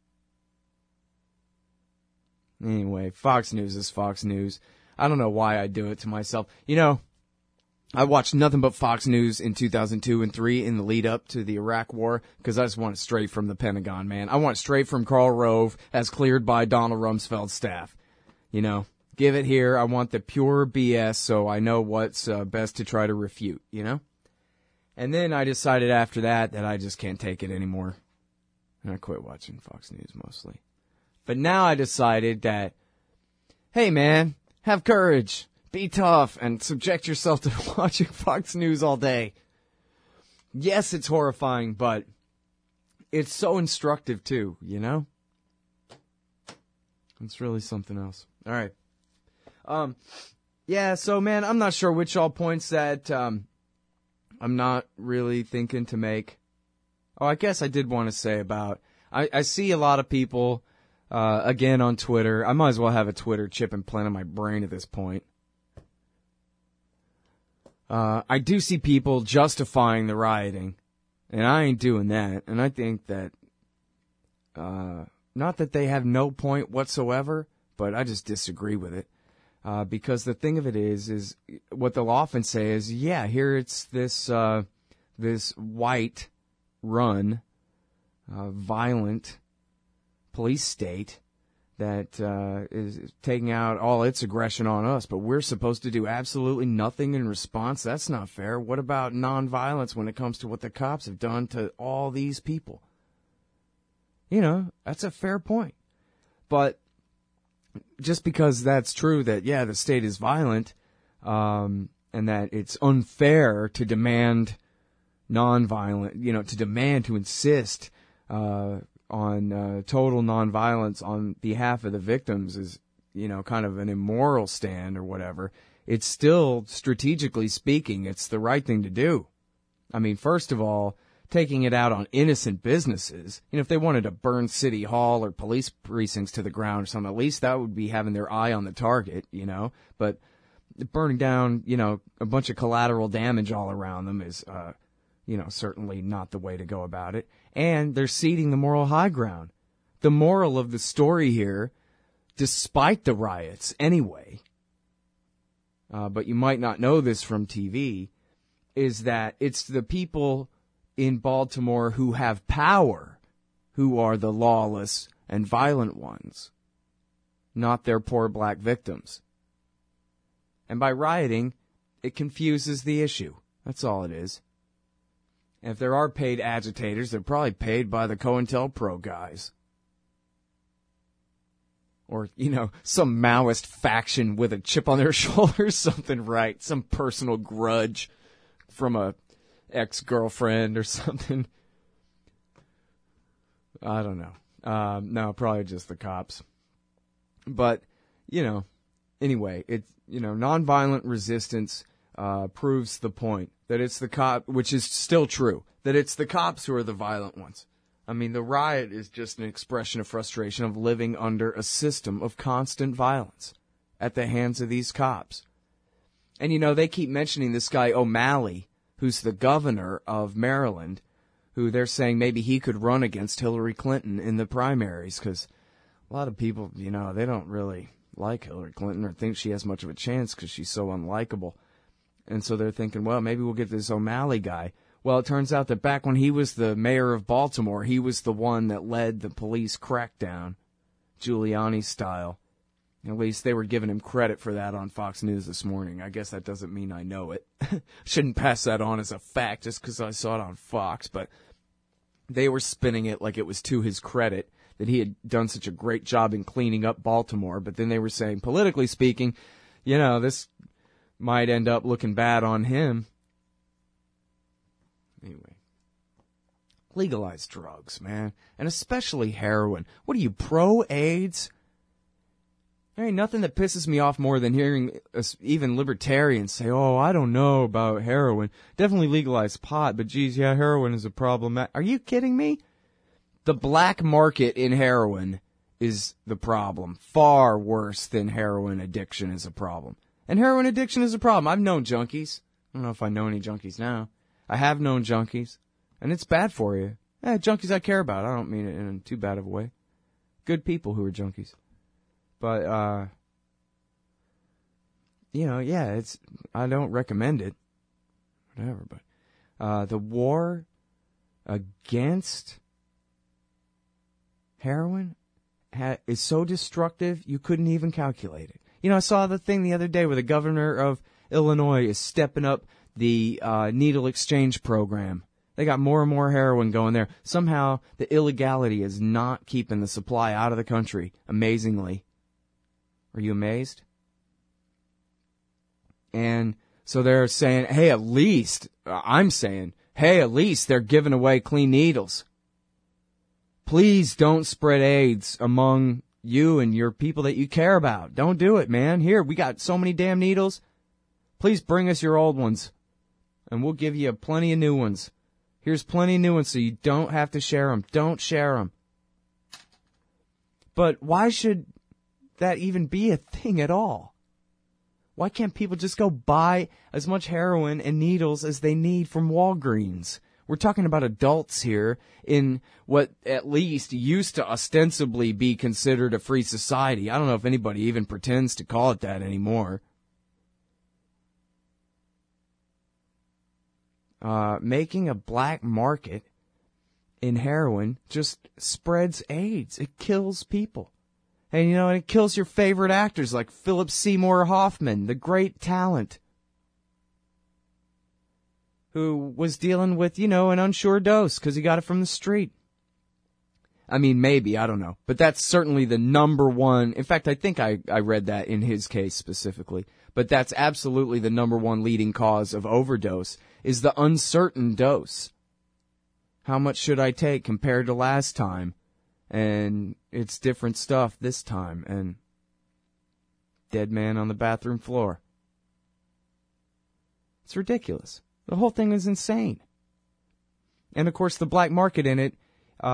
Anyway, Fox News is Fox News. I don't know why I do it to myself. I watched nothing but Fox News in 2002 and 2003 in the lead up to the Iraq War because I just want it straight from the Pentagon, man. I want it straight from Karl Rove as cleared by Donald Rumsfeld's staff. Give it here. I want the pure BS so I know what's best to try to refute, And then I decided after that I just can't take it anymore. And I quit watching Fox News mostly. But now I decided that, hey man, have courage, be tough, and subject yourself to watching Fox News all day. yes, it's horrifying, but it's so instructive too, you know? It's really something else. All right. Yeah, so man, I'm not sure which all points that I'm not really thinking to make. Oh, I guess I did want to say about, I see a lot of people, again on Twitter. I might as well have a Twitter chip implanted in my brain at this point. I do see people justifying the rioting, and I ain't doing that. And I think that, not that they have no point whatsoever, but I just disagree with it. Because the thing of it is what they'll often say is, yeah, here it's this white run, violent police state that is taking out all its aggression on us, but we're supposed to do absolutely nothing in response? That's not fair. What about nonviolence when it comes to what the cops have done to all these people? You know, that's a fair point. But just because that's true that, yeah, the state is violent, and that it's unfair to demand nonviolent, you know, to insist on total nonviolence on behalf of the victims is, you know, kind of an immoral stand or whatever. It's still, strategically speaking, it's the right thing to do. I mean, first of all, taking it out on innocent businesses. You know, if they wanted to burn City Hall or police precincts to the ground or something, at least that would be having their eye on the target, you know. But burning down, you know, a bunch of collateral damage all around them is, you know, certainly not the way to go about it. And they're ceding the moral high ground. The moral of the story here, despite the riots anyway, but you might not know this from TV, is that it's the people in Baltimore who have power who are the lawless and violent ones, not their poor black victims. And by rioting, it confuses the issue. That's all it is. And if there are paid agitators, they're probably paid by the COINTELPRO guys. Or, you know, some Maoist faction with a chip on their shoulder, something, right? Some personal grudge from a ex-girlfriend or something. I don't know. No, probably just the cops. But, you know, anyway, it's, you know, nonviolent resistance proves the point that it's the cop, which is still true, that it's the cops who are the violent ones. I mean, the riot is just an expression of frustration of living under a system of constant violence at the hands of these cops. And, you know, they keep mentioning this guy O'Malley, who's the governor of Maryland, who they're saying maybe he could run against Hillary Clinton in the primaries, because a lot of people, you know, they don't really like Hillary Clinton or think she has much of a chance because she's so unlikable. And so they're thinking, well, maybe we'll get this O'Malley guy. Well, it turns out that back when he was the mayor of Baltimore, he was the one that led the police crackdown, Giuliani style. At least they were giving him credit for that on Fox News this morning. I guess that doesn't mean I know it. Shouldn't pass that on as a fact just because I saw it on Fox, but they were spinning it like it was to his credit that he had done such a great job in cleaning up Baltimore. But then they were saying, politically speaking, you know, this might end up looking bad on him. Anyway. Legalize drugs, man. And especially heroin. What are you, pro-AIDS? There ain't nothing that pisses me off more than hearing even libertarians say, oh, I don't know about heroin. Definitely legalize pot, but geez, yeah, heroin is a problem. Are you kidding me? The black market in heroin is the problem. Far worse than heroin addiction is a problem. And heroin addiction is a problem. I've known junkies. I don't know if I know any junkies now. I have known junkies. And it's bad for you. Junkies I care about. I don't mean it in too bad of a way. Good people who are junkies. But, you know, yeah, I don't recommend it. Whatever, but, the war against heroin is so destructive, you couldn't even calculate it. You know, I saw the thing the other day where the governor of Illinois is stepping up the, needle exchange program. They got more and more heroin going there. Somehow, the illegality is not keeping the supply out of the country, amazingly. Are you amazed? And so they're saying, hey, at least, I'm saying, hey, at least they're giving away clean needles. Please don't spread AIDS among you and your people that you care about. Don't do it, man. Here, we got so many damn needles. Please bring us your old ones, and we'll give you plenty of new ones. Here's plenty of new ones so you don't have to share them. Don't share them. But why should that even be a thing at all? Why can't people just go buy as much heroin and needles as they need from Walgreens? We're talking about adults here in what at least used to ostensibly be considered a free society. I don't know if anybody even pretends to call it that anymore. Making a black market in heroin just spreads AIDS. It kills people. And, you know, it kills your favorite actors like Philip Seymour Hoffman, the great talent, who was dealing with, you know, an unsure dose because he got it from the street. I mean, maybe, I don't know. But that's certainly the number one. In fact, I think I read that in his case specifically. But that's absolutely the number one leading cause of overdose is the uncertain dose. How much should I take compared to last time? And it's different stuff this time. And dead man on the bathroom floor. It's ridiculous. The whole thing is insane. And, of course, the black market in it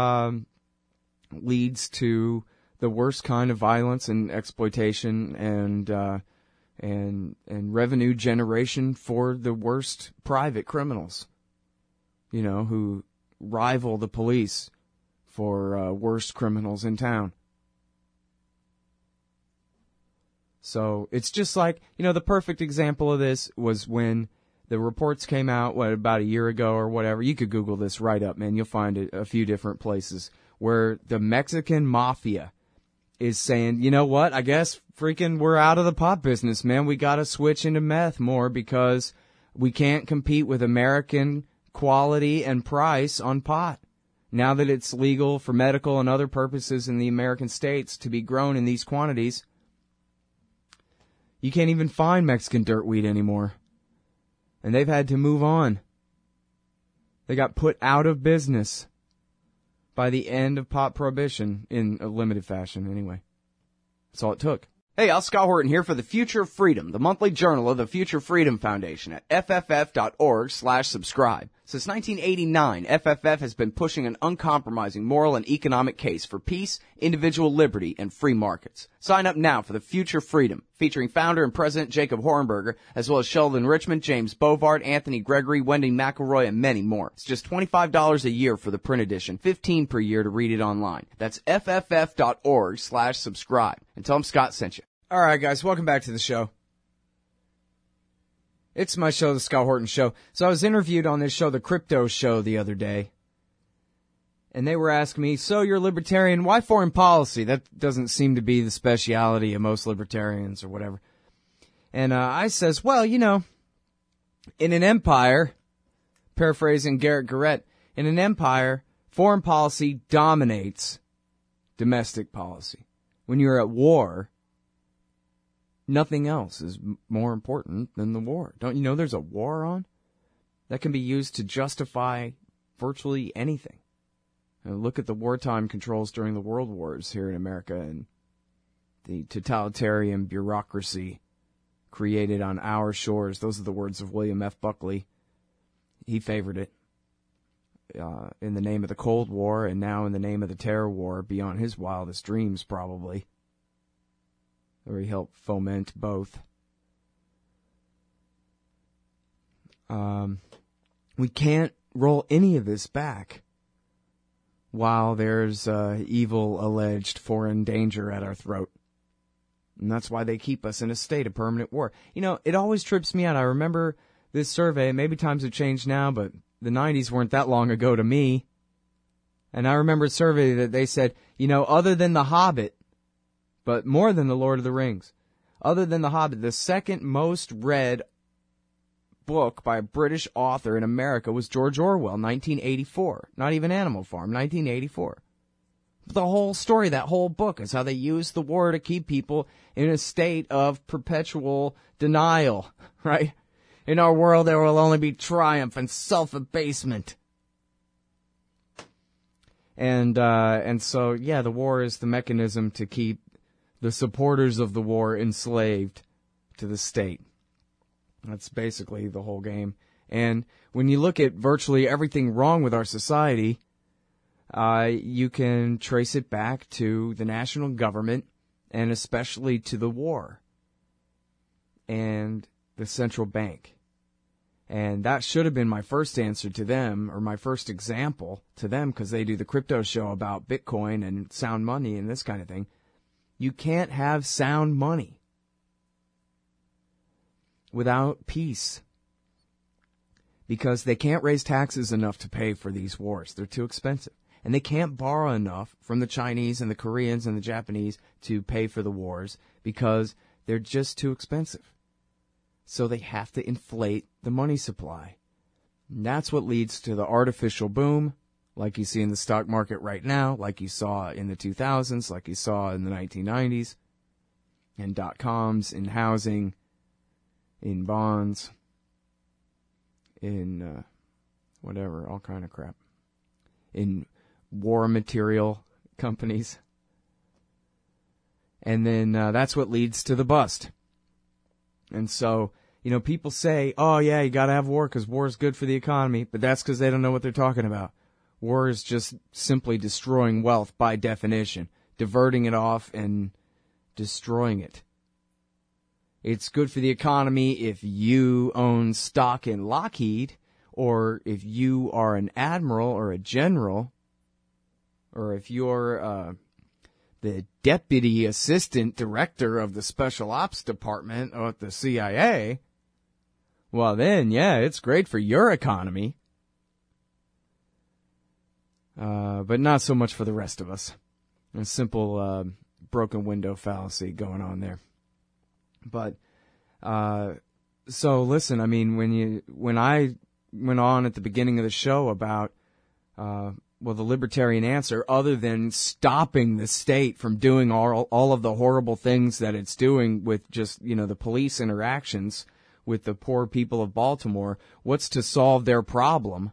leads to the worst kind of violence and exploitation and revenue generation for the worst private criminals, you know, who rival the police for worst criminals in town. So it's just like, you know, the perfect example of this was when the reports came out, about a year ago or whatever. You could Google this right up, man. You'll find it a few different places where the Mexican mafia is saying, you know what, I guess freaking we're out of the pot business, man. We got to switch into meth more because we can't compete with American quality and price on pot. Now that it's legal for medical and other purposes in the American states to be grown in these quantities, you can't even find Mexican dirtweed anymore. And they've had to move on. They got put out of business by the end of pot prohibition in a limited fashion, anyway. That's all it took. Hey, Al Scott Horton here for The Future of Freedom, the monthly journal of the Future Freedom Foundation at fff.org/subscribe. Since 1989, FFF has been pushing an uncompromising moral and economic case for peace, individual liberty, and free markets. Sign up now for The Future Freedom, featuring founder and president Jacob Hornberger, as well as Sheldon Richmond, James Bovard, Anthony Gregory, Wendy McElroy, and many more. It's just $25 a year for the print edition, $15 per year to read it online. That's fff.org/subscribe. And tell them Scott sent you. All right, guys, welcome back to the show. It's my show, The Scott Horton Show. So I was interviewed on this show, The Crypto Show, the other day. And they were asking me, so you're a libertarian, why foreign policy? That doesn't seem to be the speciality of most libertarians or whatever. And I says, well, you know, in an empire, paraphrasing Garrett Garrett, in an empire, foreign policy dominates domestic policy. When you're at war, nothing else is more important than the war. Don't you know there's a war on? That can be used to justify virtually anything. Look at the wartime controls during the world wars here in America and the totalitarian bureaucracy created on our shores. Those are the words of William F. Buckley. He favored it in the name of the Cold War and now in the name of the Terror War beyond his wildest dreams, probably. Or he helped foment both. We can't roll any of this back while there's evil alleged foreign danger at our throat. And that's why they keep us in a state of permanent war. You know, it always trips me out. I remember this survey, maybe times have changed now, but the 90s weren't that long ago to me. And I remember a survey that they said, you know, other than The Hobbit, but more than The Lord of the Rings. Other than The Hobbit, the second most read book by a British author in America was George Orwell, 1984. Not even Animal Farm, 1984. The whole story, that whole book, is how they used the war to keep people in a state of perpetual denial, right? In our world, there will only be triumph and self-abasement. And so, yeah, the war is the mechanism to keep the supporters of the war enslaved to the state. That's basically the whole game. And when you look at virtually everything wrong with our society, you can trace it back to the national government and especially to the war and the central bank. And that should have been my first answer to them, or my first example to them, because they do the crypto show about Bitcoin and sound money and this kind of thing. You can't have sound money without peace, because they can't raise taxes enough to pay for these wars. They're too expensive. And they can't borrow enough from the Chinese and the Koreans and the Japanese to pay for the wars, because they're just too expensive. So they have to inflate the money supply. And that's what leads to the artificial boom, like you see in the stock market right now, like you saw in the 2000s, like you saw in the 1990s, in dot-coms, in housing, in bonds, in whatever, all kind of crap, in war material companies. And then that's what leads to the bust. And so, you know, people say, oh, yeah, you got to have war because war is good for the economy, but that's because they don't know what they're talking about. War is just simply destroying wealth by definition, diverting it off and destroying it. It's good for the economy if you own stock in Lockheed, or if you are an admiral or a general, or if you're the deputy assistant director of the special ops department at the CIA. Well, then, yeah, it's great for your economy. But not so much for the rest of us. A simple broken window fallacy going on there. But so listen, I mean, when I went on at the beginning of the show about well, the libertarian answer, other than stopping the state from doing all of the horrible things that it's doing with just, you know, the police interactions with the poor people of Baltimore, what's to solve their problem?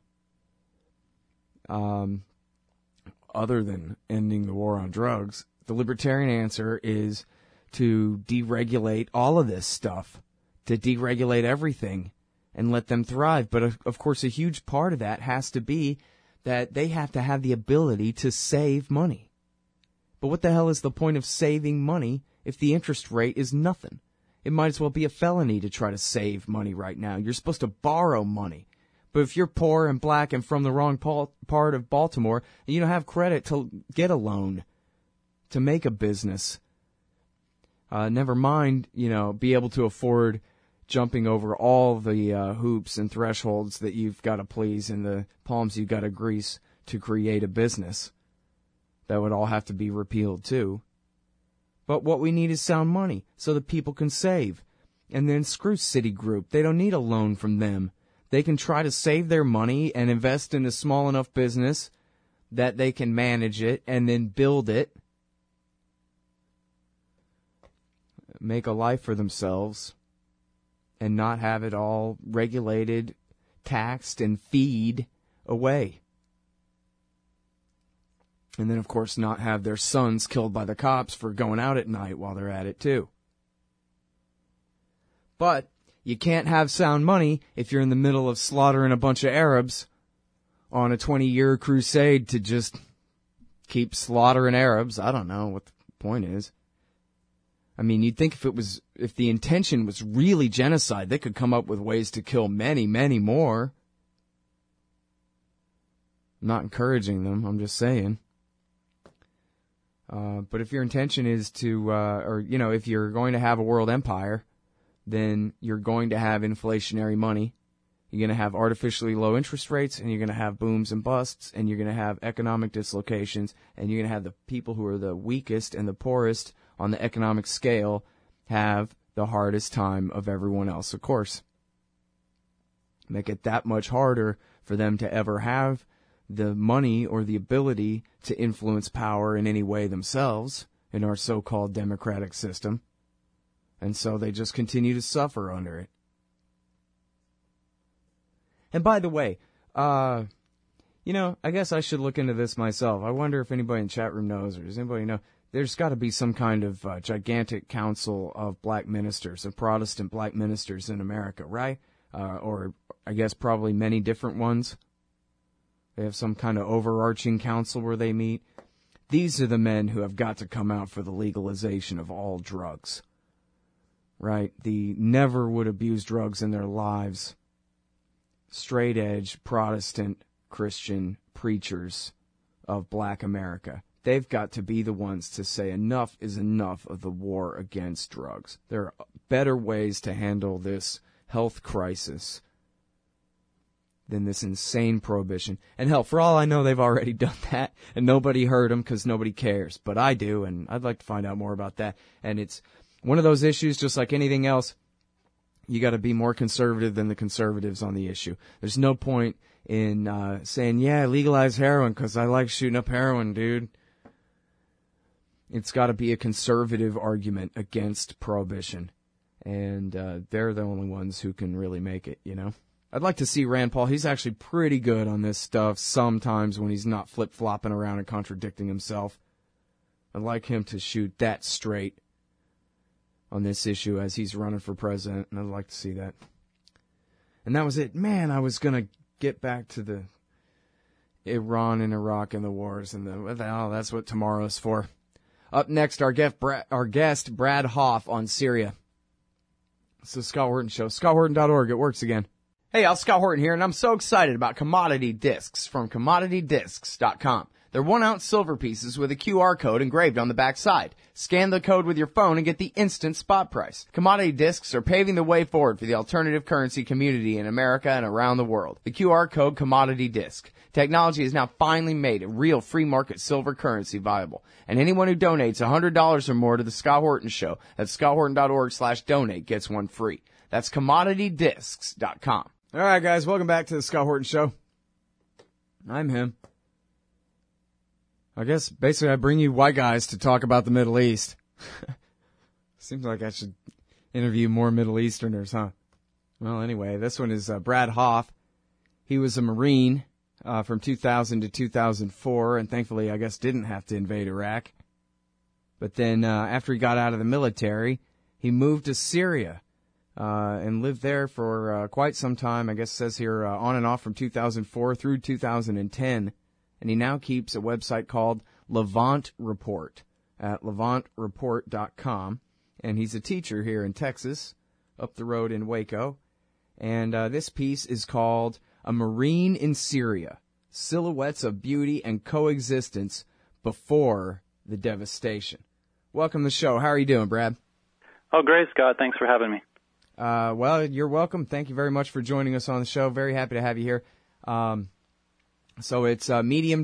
Other than ending the war on drugs, the libertarian answer is to deregulate all of this stuff, to deregulate everything and let them thrive. But of course, a huge part of that has to be that they have to have the ability to save money. But what the hell is the point of saving money if the interest rate is nothing? It might as well be a felony to try to save money right now. You're supposed to borrow money. But if you're poor and black and from the wrong part of Baltimore, and you don't have credit to get a loan, to make a business, never mind, you know, be able to afford jumping over all the hoops and thresholds that you've got to please and the palms you've got to grease to create a business. That would all have to be repealed too. But what we need is sound money so that people can save. And then screw Citigroup. They don't need a loan from them. They can try to save their money and invest in a small enough business that they can manage it and then build it. Make a life for themselves. And not have it all regulated, taxed, and feed away. And then, of course, not have their sons killed by the cops for going out at night while they're at it, too. But you can't have sound money if you're in the middle of slaughtering a bunch of Arabs on a 20-year crusade to just keep slaughtering Arabs. I don't know what the point is. I mean, you'd think if the intention was really genocide, they could come up with ways to kill many, many more. I'm not encouraging them, I'm just saying. But if your intention is to, or, you know, if you're going to have a world empire, then you're going to have inflationary money. You're going to have artificially low interest rates, and you're going to have booms and busts, and you're going to have economic dislocations, and you're going to have the people who are the weakest and the poorest on the economic scale have the hardest time of everyone else, of course. Make it that much harder for them to ever have the money or the ability to influence power in any way themselves in our so-called democratic system. And so they just continue to suffer under it. And by the way, you know, I guess I should look into this myself. I wonder if anybody in the chat room knows, or does anybody know? There's got to be some kind of gigantic council of black ministers, of Protestant black ministers in America, right? Or I guess probably many different ones. They have some kind of overarching council where they meet. These are the men who have got to come out for the legalization of all drugs, right? The never would abuse drugs in their lives, straight edge Protestant Christian preachers of black America. They've got to be the ones to say enough is enough of the war against drugs. There are better ways to handle this health crisis than this insane prohibition. And hell, for all I know, they've already done that, and nobody heard them because nobody cares. But I do, and I'd like to find out more about that. And it's one of those issues, just like anything else, you got to be more conservative than the conservatives on the issue. There's no point in saying, yeah, legalize heroin because I like shooting up heroin, dude. It's got to be a conservative argument against prohibition. And they're the only ones who can really make it, you know? I'd like to see Rand Paul. He's actually pretty good on this stuff sometimes when he's not flip-flopping around and contradicting himself. I'd like him to shoot that straight on this issue as he's running for president, and I'd like to see that. And that was it. Man, I was going to get back to the Iran and Iraq and the wars, and that's what tomorrow's for. Up next, our guest, Brad Hoff on Syria. It's the Scott Horton Show. ScottHorton.org. It works again. Hey, Al, Scott Horton here, and I'm so excited about Commodity Discs from CommodityDiscs.com. They're 1-ounce silver pieces with a QR code engraved on the back side. Scan the code with your phone and get the instant spot price. Commodity Discs are paving the way forward for the alternative currency community in America and around the world. The QR code Commodity Disc. Technology has now finally made a real free market silver currency viable. And anyone who donates $100 or more to the Scott Horton Show at ScottHorton.org/donate gets one free. That's CommodityDiscs.com. All right, guys, welcome back to the Scott Horton Show. I'm him. I guess basically I bring you white guys to talk about the Middle East. Seems like I should interview more Middle Easterners, huh? Well, anyway, this one is Brad Hoff. He was a Marine from 2000 to 2004, and thankfully, I guess, didn't have to invade Iraq. But then after he got out of the military, he moved to Syria and lived there for quite some time. I guess it says here on and off from 2004 through 2010. And he now keeps a website called Levant Report at LevantReport.com. And he's a teacher here in Texas, up the road in Waco. And this piece is called A Marine in Syria, Silhouettes of Beauty and Coexistence Before the Devastation. Welcome to the show. How are you doing, Brad? Oh, great, Scott. Thanks for having me. Well, you're welcome. Thank you very much for joining us on the show. Very happy to have you here. So it's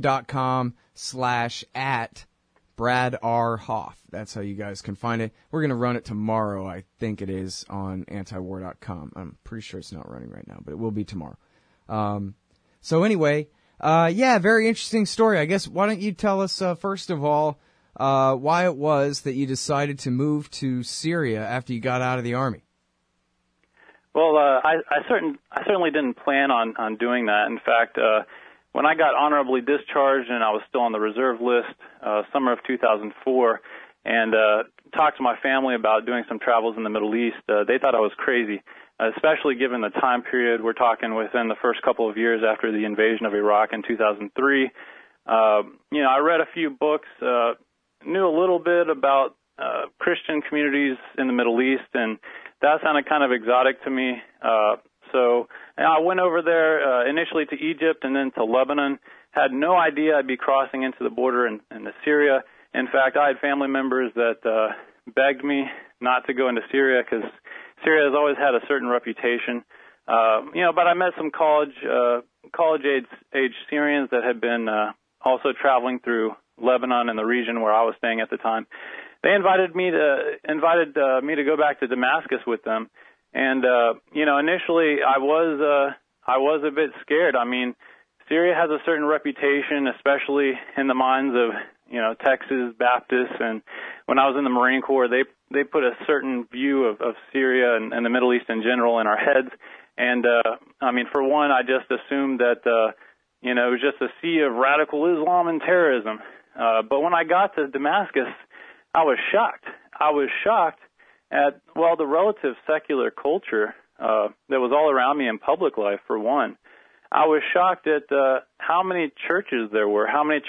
medium.com/@BradRHoff. That's how you guys can find it. We're going to run it tomorrow, I think it is, on antiwar.com. I'm pretty sure it's not running right now, but it will be tomorrow. So anyway, yeah, very interesting story. I guess, why don't you tell us, first of all, why it was that you decided to move to Syria after you got out of the Army? Well, I certainly didn't plan on doing that. In fact, when I got honorably discharged and I was still on the reserve list, summer of 2004, and talked to my family about doing some travels in the Middle East, they thought I was crazy, especially given the time period. We're talking within the first couple of years after the invasion of Iraq in 2003. I read a few books, knew a little bit about Christian communities in the Middle East, and that sounded kind of exotic to me. So I went over there initially to Egypt and then to Lebanon. Had no idea I'd be crossing into the border into Syria. In fact, I had family members that begged me not to go into Syria because Syria has always had a certain reputation. But I met some college-age Syrians that had been also traveling through Lebanon and the region where I was staying at the time. They invited me to go back to Damascus with them. And, initially I was a bit scared. I mean, Syria has a certain reputation, especially in the minds of, Texas Baptists. And when I was in the Marine Corps, they put a certain view of Syria and the Middle East in general in our heads. And, I mean, for one, I just assumed that, it was just a sea of radical Islam and terrorism. But when I got to Damascus, I was shocked. I was shocked at, the relative secular culture that was all around me in public life, for one. I was shocked at how many churches there were,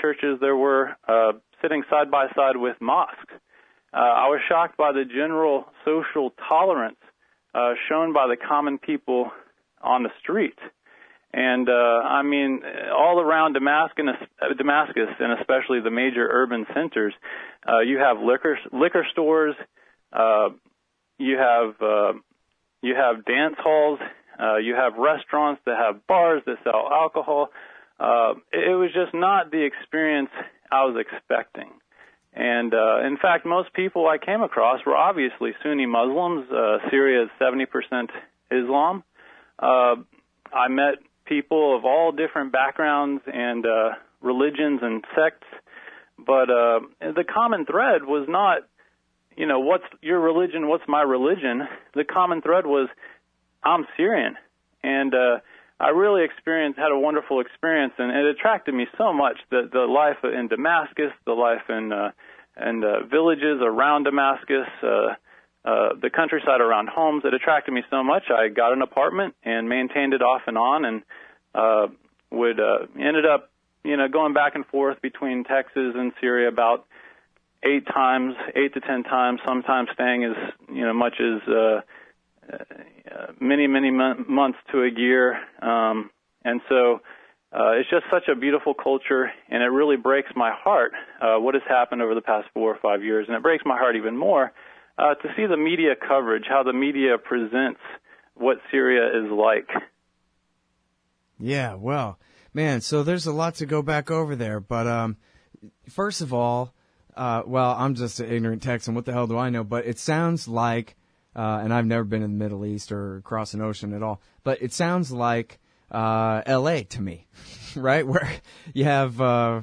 sitting side by side with mosques. I was shocked by the general social tolerance shown by the common people on the street. And, all around Damascus, and especially the major urban centers, you have liquor stores, you have dance halls, you have restaurants that have bars that sell alcohol. It was just not the experience I was expecting. And, in fact, most people I came across were obviously Sunni Muslims. Syria is 70% Islam. I met people of all different backgrounds and religions and sects, but the common thread was not, what's your religion, what's my religion? The common thread was, I'm Syrian. And I really had a wonderful experience, and it attracted me so much, the life in Damascus, the life in villages around Damascus, the countryside around Homs. It attracted me so much. I got an apartment and maintained it off and on, and ended up, going back and forth between Texas and Syria about 8 to 10 times, sometimes staying as, much as many months to a year. And so it's just such a beautiful culture, and it really breaks my heart what has happened over the past 4 or 5 years. And it breaks my heart even more to see the media coverage, how the media presents what Syria is like. Yeah, well, man, so there's a lot to go back over there. But first of all, I'm just an ignorant Texan. What the hell do I know? But it sounds like, and I've never been in the Middle East or across an ocean at all, but it sounds like L.A. to me, right? Where you have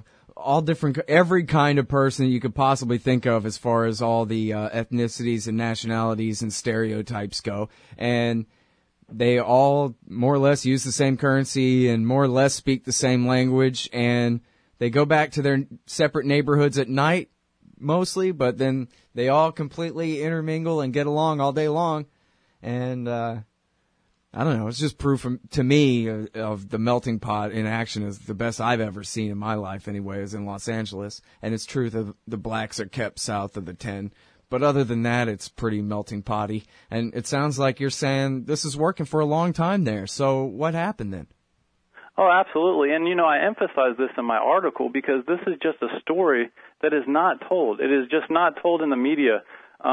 every kind of person you could possibly think of as far as all the ethnicities and nationalities and stereotypes go. And they all more or less use the same currency and more or less speak the same language. And they go back to their separate neighborhoods at night mostly, but then they all completely intermingle and get along all day long. And I don't know, it's just proof to me of the melting pot in action is the best I've ever seen in my life anyway, is in Los Angeles. And it's true that the blacks are kept south of the 10. But other than that, it's pretty melting potty. And it sounds like you're saying this is working for a long time there. So what happened then? Oh, absolutely. And, I emphasize this in my article because this is just a story that is not told. It is just not told in the media.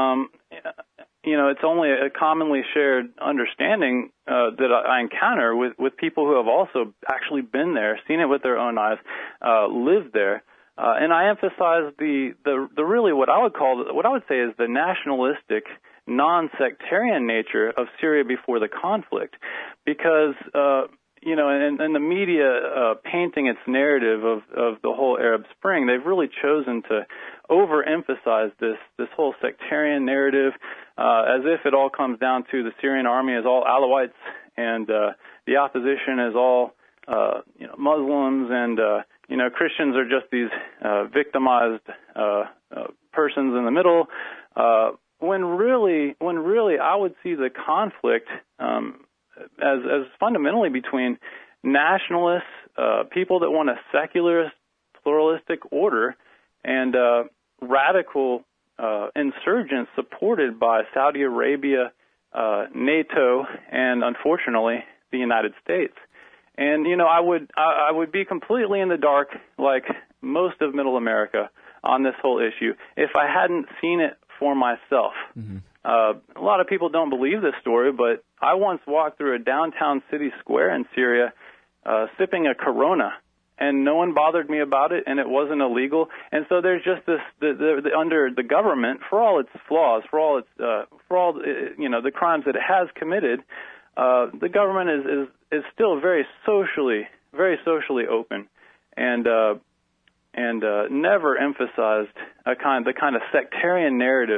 It's only a commonly shared understanding that I encounter with people who have also actually been there, seen it with their own eyes, lived there. And I emphasize the really what I would say is the nationalistic, non-sectarian nature of Syria before the conflict, because and the media painting its narrative of the whole Arab Spring, they've really chosen to overemphasize this whole sectarian narrative, as if it all comes down to the Syrian army as all Alawites and the opposition is all Muslims, and Christians are just these victimized persons in the middle. When really I would see the conflict as fundamentally between nationalists, people that want a secularist, pluralistic order, and radical insurgents supported by Saudi Arabia, NATO, and unfortunately the United States. And I would be completely in the dark, like most of Middle America, on this whole issue if I hadn't seen it for myself. Mm-hmm. A lot of people don't believe this story, but I once walked through a downtown city square in Syria sipping a Corona, and no one bothered me about it, and it wasn't illegal. And so there's just this under the government, for all its flaws, for all the crimes that it has committed, the government is still very socially open, and never emphasized the kind of sectarian narrative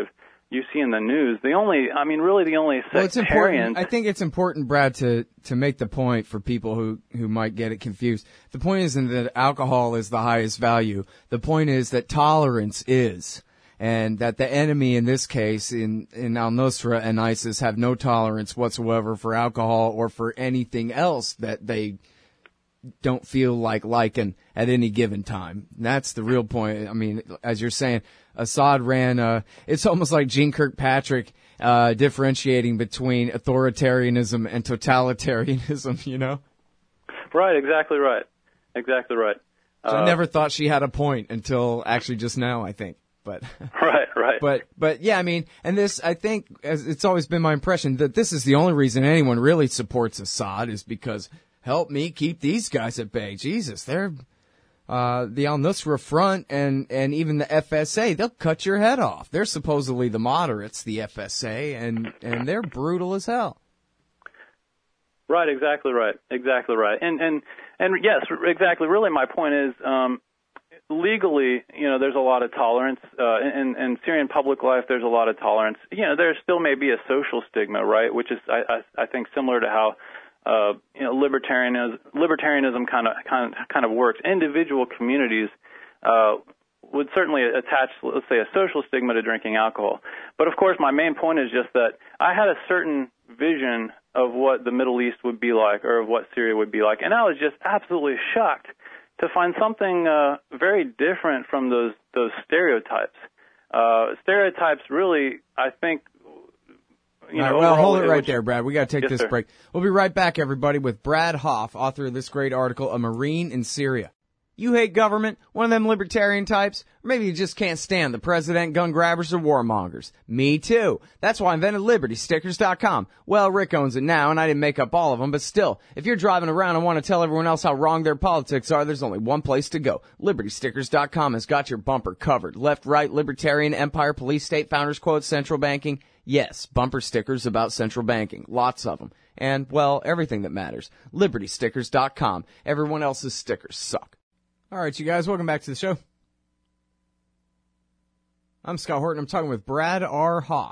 you see in the news. The only sectarians. I think it's important, Brad, to make the point for people who might get it confused. The point isn't that alcohol is the highest value. The point is that tolerance is. And that the enemy in this case, in al-Nusra and ISIS, have no tolerance whatsoever for alcohol or for anything else that they don't feel like liking at any given time. And that's the real point. I mean, as you're saying, Assad ran, it's almost like Gene Kirkpatrick, differentiating between authoritarianism and totalitarianism, you know? Right, exactly right. Exactly right. So I never thought she had a point until actually just now, I think. But right. But yeah, I mean, and this, I think, as it's always been my impression that this is the only reason anyone really supports Assad is because help me keep these guys at bay. Jesus, they're the al-Nusra Front and even the FSA, they'll cut your head off. They're supposedly the moderates, the FSA, and they're brutal as hell. Right, exactly right. And yes, exactly. Really, my point is, legally, there's a lot of tolerance. In Syrian public life, there's a lot of tolerance. There still may be a social stigma, right? Which is, I think, similar to how libertarianism kind of works. Individual communities would certainly attach, let's say, a social stigma to drinking alcohol. But of course, my main point is just that I had a certain vision of what the Middle East would be like, or of what Syria would be like, and I was just absolutely shocked to find something very different from those stereotypes. Stereotypes really, I think. All right, well, hold it right there, Brad. We got to take this break. We'll be right back, everybody, with Brad Hoff, author of this great article, A Marine in Syria. You hate government, one of them libertarian types, or maybe you just can't stand the president, gun grabbers, or warmongers. Me too. That's why I invented LibertyStickers.com. Well, Rick owns it now, and I didn't make up all of them, but still, if you're driving around and want to tell everyone else how wrong their politics are, there's only one place to go. LibertyStickers.com has got your bumper covered. Left, right, libertarian, empire, police, state, founders quote, central banking. Yes, bumper stickers about central banking. Lots of them. And, well, everything that matters. LibertyStickers.com. Everyone else's stickers suck. All right, you guys, welcome back to the show. I'm Scott Horton. I'm talking with Brad R. Hoff.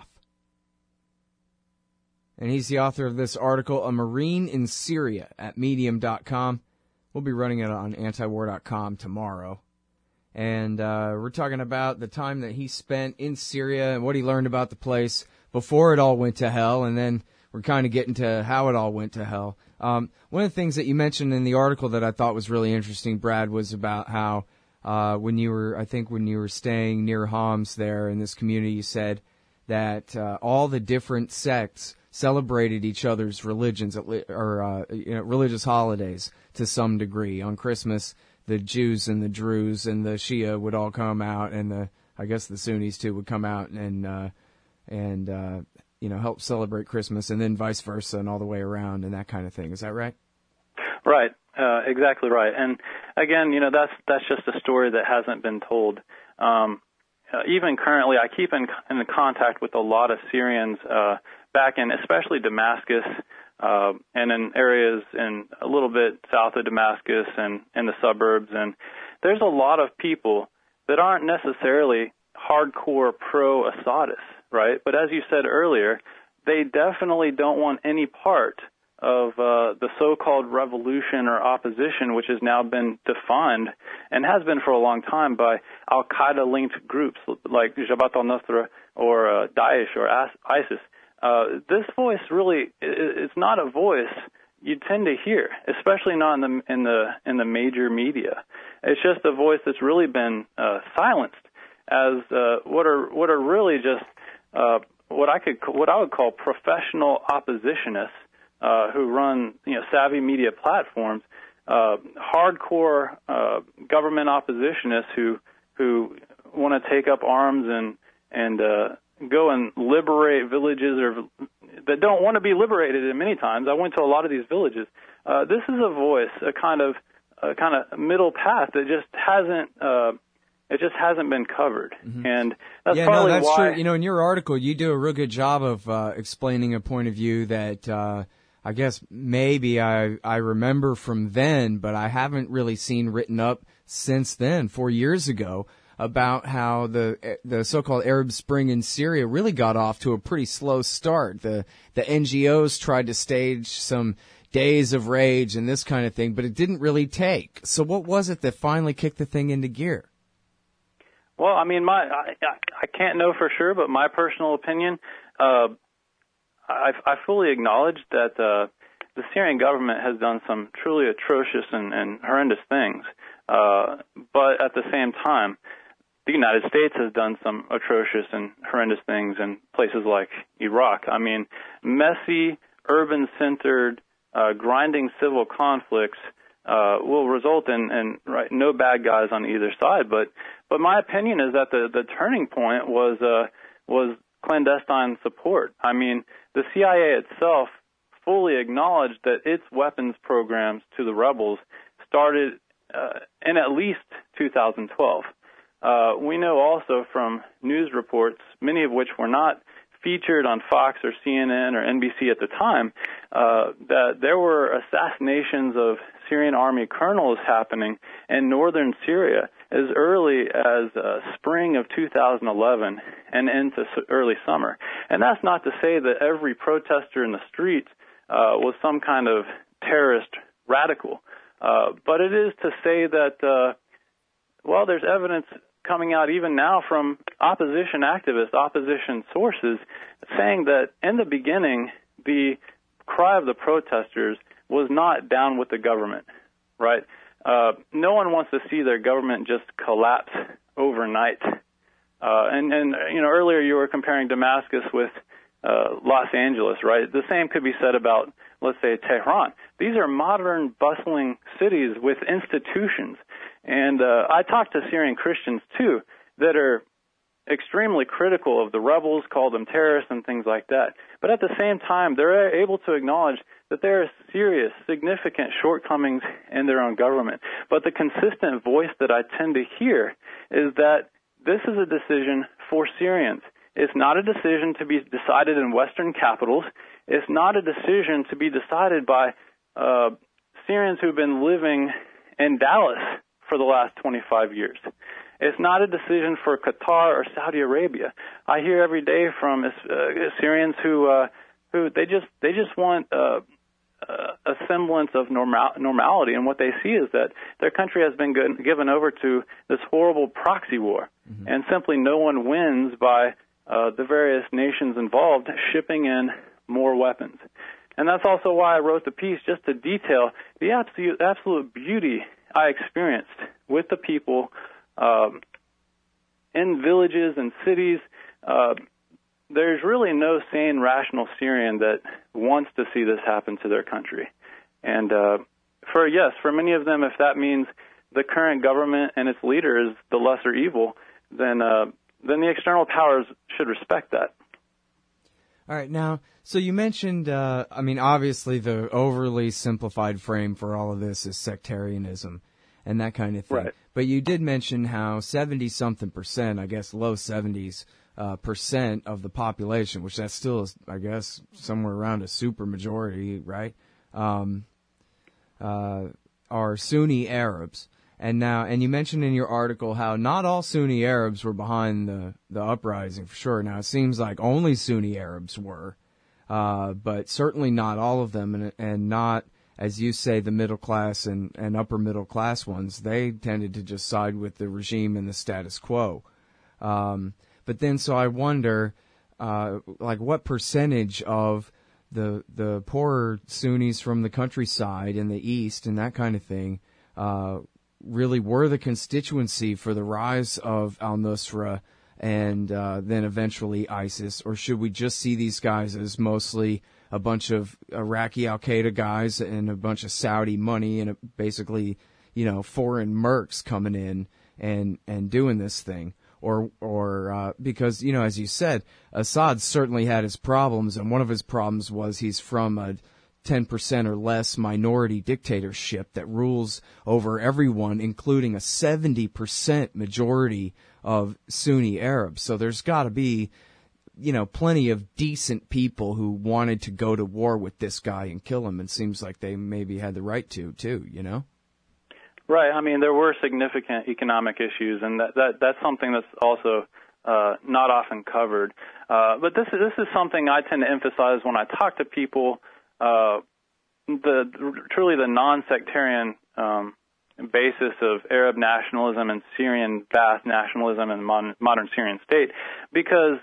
And he's the author of this article, A Marine in Syria, at Medium.com. We'll be running it on antiwar.com tomorrow. And we're talking about the time that he spent in Syria and what he learned about the place before it all went to hell, and then we're kind of getting to how it all went to hell. One of the things that you mentioned in the article that I thought was really interesting, Brad, was about how when you were staying near Homs there in this community, you said that all the different sects celebrated each other's religions or religious holidays to some degree. On Christmas, the Jews and the Druze and the Shia would all come out, and I guess the Sunnis too would come out and help celebrate Christmas, and then vice versa, and all the way around, and that kind of thing. Is that right? Right, exactly right. And again, that's just a story that hasn't been told. Even currently, I keep in contact with a lot of Syrians back in, especially Damascus, and in areas in a little bit south of Damascus and in the suburbs. And there's a lot of people that aren't necessarily hardcore pro-Assadists, right? But as you said earlier, they definitely don't want any part of the so-called revolution or opposition, which has now been defined and has been for a long time by al-Qaeda-linked groups like Jabhat al-Nusra or Daesh or ISIS. This voice really is not a voice you tend to hear, especially not in the major media. It's just a voice that's really been silenced as what are really just what I would call professional oppositionists who run savvy media platforms, hardcore government oppositionists who want to take up arms and go and liberate villages or that don't want to be liberated. And many times, I went to a lot of these villages. This is a voice, a kind of middle path that just hasn't. It just hasn't been covered, and that's probably that's why. True. In your article, you do a real good job of explaining a point of view that I guess maybe I remember from then, but I haven't really seen written up since then, 4 years ago, about how the so-called Arab Spring in Syria really got off to a pretty slow start. The NGOs tried to stage some days of rage and this kind of thing, but it didn't really take. So what was it that finally kicked the thing into gear? Well, I mean, I can't know for sure, but my personal opinion, I fully acknowledge that the Syrian government has done some truly atrocious and horrendous things. But at the same time, the United States has done some atrocious and horrendous things in places like Iraq. I mean, messy, urban-centered, grinding civil conflicts will result in no bad guys on either side. But my opinion is that the turning point was clandestine support. I mean, the CIA itself fully acknowledged that its weapons programs to the rebels started in at least 2012. We know also from news reports, many of which were not featured on Fox or CNN or NBC at the time, that there were assassinations of Syrian army colonels happening in northern Syria as early as spring of 2011 and into early summer. And that's not to say that every protester in the streets was some kind of terrorist radical. But it is to say that, there's evidence coming out even now from opposition activists, opposition sources, saying that in the beginning, the cry of the protesters was not down with the government, right? No one wants to see their government just collapse overnight. Earlier you were comparing Damascus with Los Angeles, right? The same could be said about, let's say, Tehran. These are modern, bustling cities with institutions. And I talk to Syrian Christians, too, that are extremely critical of the rebels, call them terrorists and things like that. But at the same time, they're able to acknowledge that there are serious, significant shortcomings in their own government. But the consistent voice that I tend to hear is that this is a decision for Syrians. It's not a decision to be decided in Western capitals. It's not a decision to be decided by Syrians who've been living in Dallas for the last 25 years. It's not a decision for Qatar or Saudi Arabia. I hear every day from Syrians who they just want a semblance of normality, and what they see is that their country has been given over to this horrible proxy war, and simply no one wins by the various nations involved shipping in more weapons. And that's also why I wrote the piece, just to detail the absolute beauty I experienced with the people in villages and cities. There's really no sane, rational Syrian that wants to see this happen to their country. And for many of them, if that means the current government and its leader is the lesser evil, then the external powers should respect that. All right. Now, so you mentioned, obviously the overly simplified frame for all of this is sectarianism and that kind of thing. Right. But you did mention how 70-something%, I guess low 70s percent of the population, which that still is, I guess, somewhere around a super majority, right, are Sunni Arabs. And you mentioned in your article how not all Sunni Arabs were behind the uprising, for sure. Now, it seems like only Sunni Arabs were, but certainly not all of them, and not, as you say, the middle class and upper middle class ones. They tended to just side with the regime and the status quo. But then, so I wonder, what percentage of the poorer Sunnis from the countryside in the east and that kind of thing, really were the constituency for the rise of al-Nusra and then eventually ISIS, or should we just see these guys as mostly a bunch of Iraqi al-Qaeda guys and a bunch of Saudi money and basically, foreign mercs coming in and doing this thing? Or because, as you said, Assad certainly had his problems, and one of his problems was he's from a 10% or less minority dictatorship that rules over everyone, including a 70% majority of Sunni Arabs. So there's got to be, plenty of decent people who wanted to go to war with this guy and kill him. And seems like they maybe had the right to, too, Right. I mean, there were significant economic issues, and that's something that's also not often covered. But this is something I tend to emphasize when I talk to people. Truly the non-sectarian basis of Arab nationalism and Syrian Ba'ath nationalism and modern Syrian state, because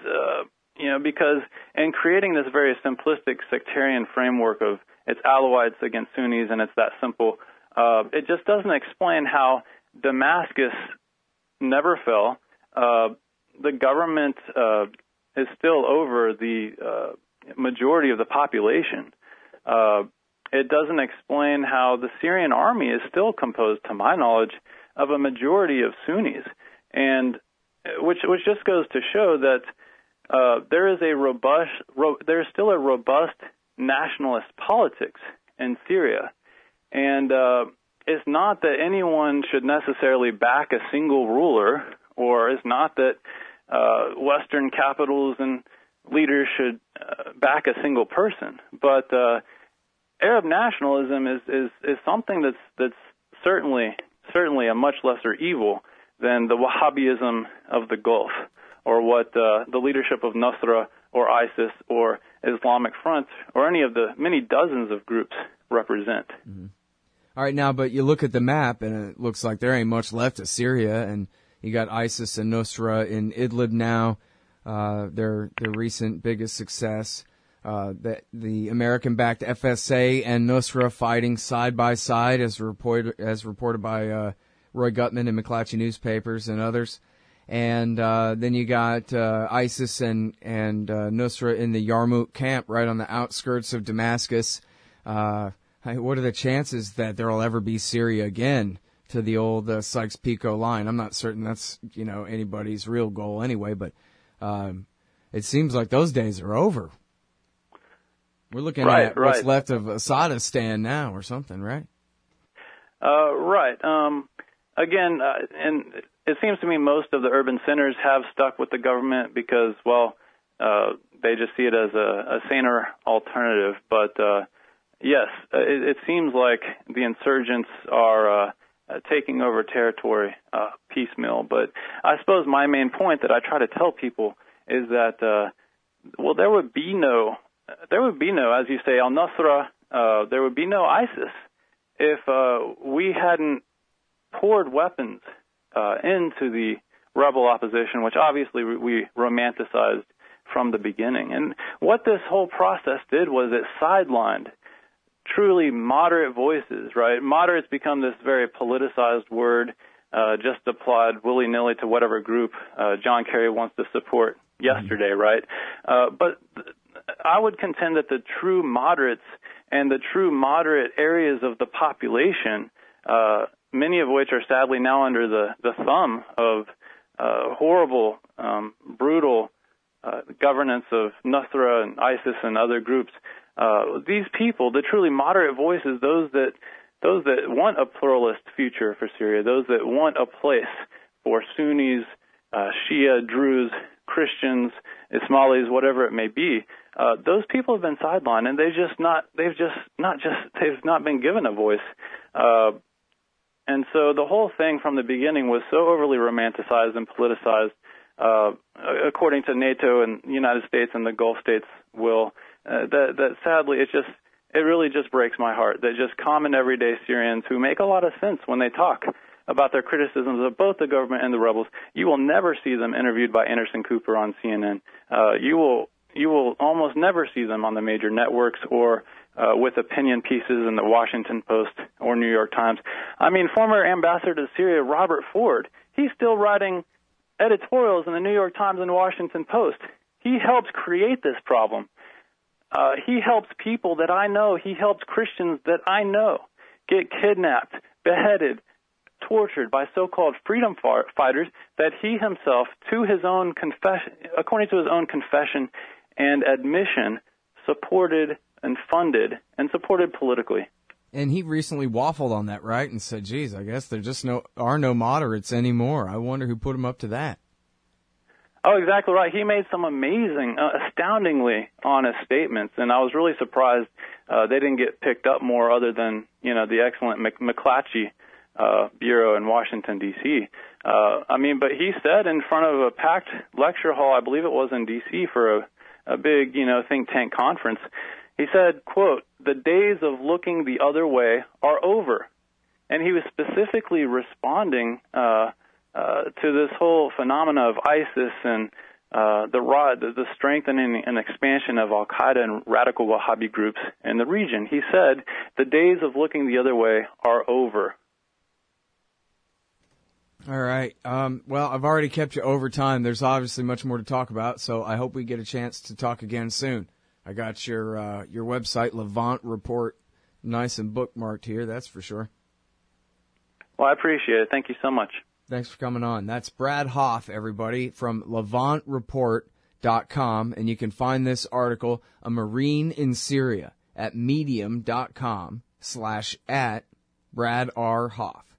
in creating this very simplistic sectarian framework of it's Alawites against Sunnis and it's that simple, it just doesn't explain how Damascus never fell. The government is still over the majority of the population. It doesn't explain how the Syrian army is still composed, to my knowledge, of a majority of Sunnis, and which just goes to show that there is still a robust nationalist politics in Syria, and it's not that anyone should necessarily back a single ruler, or it's not that Western capitals and leaders should back a single person, but Arab nationalism is something that's certainly a much lesser evil than the Wahhabism of the Gulf, or what the leadership of Nusra or ISIS or Islamic Front or any of the many dozens of groups represent. Mm-hmm. All right, now, but you look at the map, and it looks like there ain't much left of Syria, and you got ISIS and Nusra in Idlib now, their recent biggest success. The American-backed FSA and Nusra fighting side by side, as reported by Roy Gutman in McClatchy newspapers and others. And then you got ISIS and Nusra in the Yarmouk camp, right on the outskirts of Damascus. What are the chances that there will ever be Syria again to the old Sykes-Picot line? I'm not certain that's anybody's real goal anyway, but it seems like those days are over. We're looking at what's left of Assadistan now or something, right? Right. Again, and it seems to me most of the urban centers have stuck with the government because, well, they just see it as a saner alternative. But, yes, it seems like the insurgents are taking over territory piecemeal. But I suppose my main point that I try to tell people is that, well, there would be no, as you say, al-Nusra, there would be no ISIS if we hadn't poured weapons into the rebel opposition, which obviously we romanticized from the beginning. And what this whole process did was it sidelined truly moderate voices, right? Moderates become this very politicized word, just applied willy-nilly to whatever group John Kerry wants to support yesterday, right? But I would contend that the true moderates and the true moderate areas of the population, many of which are sadly now under the thumb of horrible, brutal governance of Nusra and ISIS and other groups, these people, the truly moderate voices, those that want a pluralist future for Syria, those that want a place for Sunnis, Shia, Druze, Christians, Ismailis, whatever it may be, those people have been sidelined, and they've not been given a voice. And so the whole thing from the beginning was so overly romanticized and politicized, according to NATO and the United States and the Gulf states will, that sadly it really just breaks my heart that just common everyday Syrians who make a lot of sense when they talk about their criticisms of both the government and the rebels, you will never see them interviewed by Anderson Cooper on CNN. You will almost never see them on the major networks or with opinion pieces in the Washington Post or New York Times. I mean, former ambassador to Syria, Robert Ford, he's still writing editorials in the New York Times and Washington Post. He helps create this problem. He helps people that I know. He helps Christians that I know get kidnapped, beheaded, tortured by so-called freedom fighters that he himself, to his own confession, according to his own confession and admission, supported and funded and supported politically. And he recently waffled on that, right, and said, geez, I guess there just are no moderates anymore. I wonder who put him up to that. Oh, exactly right. He made some amazing, astoundingly honest statements, and I was really surprised they didn't get picked up more other than, the excellent McClatchy bureau in Washington, D.C. But he said in front of a packed lecture hall, I believe it was in D.C. for a big, think tank conference, he said, quote, "The days of looking the other way are over." And he was specifically responding to this whole phenomena of ISIS and the strengthening and expansion of Al-Qaeda and radical Wahhabi groups in the region. He said, "The days of looking the other way are over." All right. Well, I've already kept you over time. There's obviously much more to talk about, so I hope we get a chance to talk again soon. I got your website, Levant Report, nice and bookmarked here, that's for sure. Well, I appreciate it. Thank you so much. Thanks for coming on. That's Brad Hoff, everybody, from LevantReport.com, and you can find this article, A Marine in Syria, at medium.com/@Brad R. Hoff.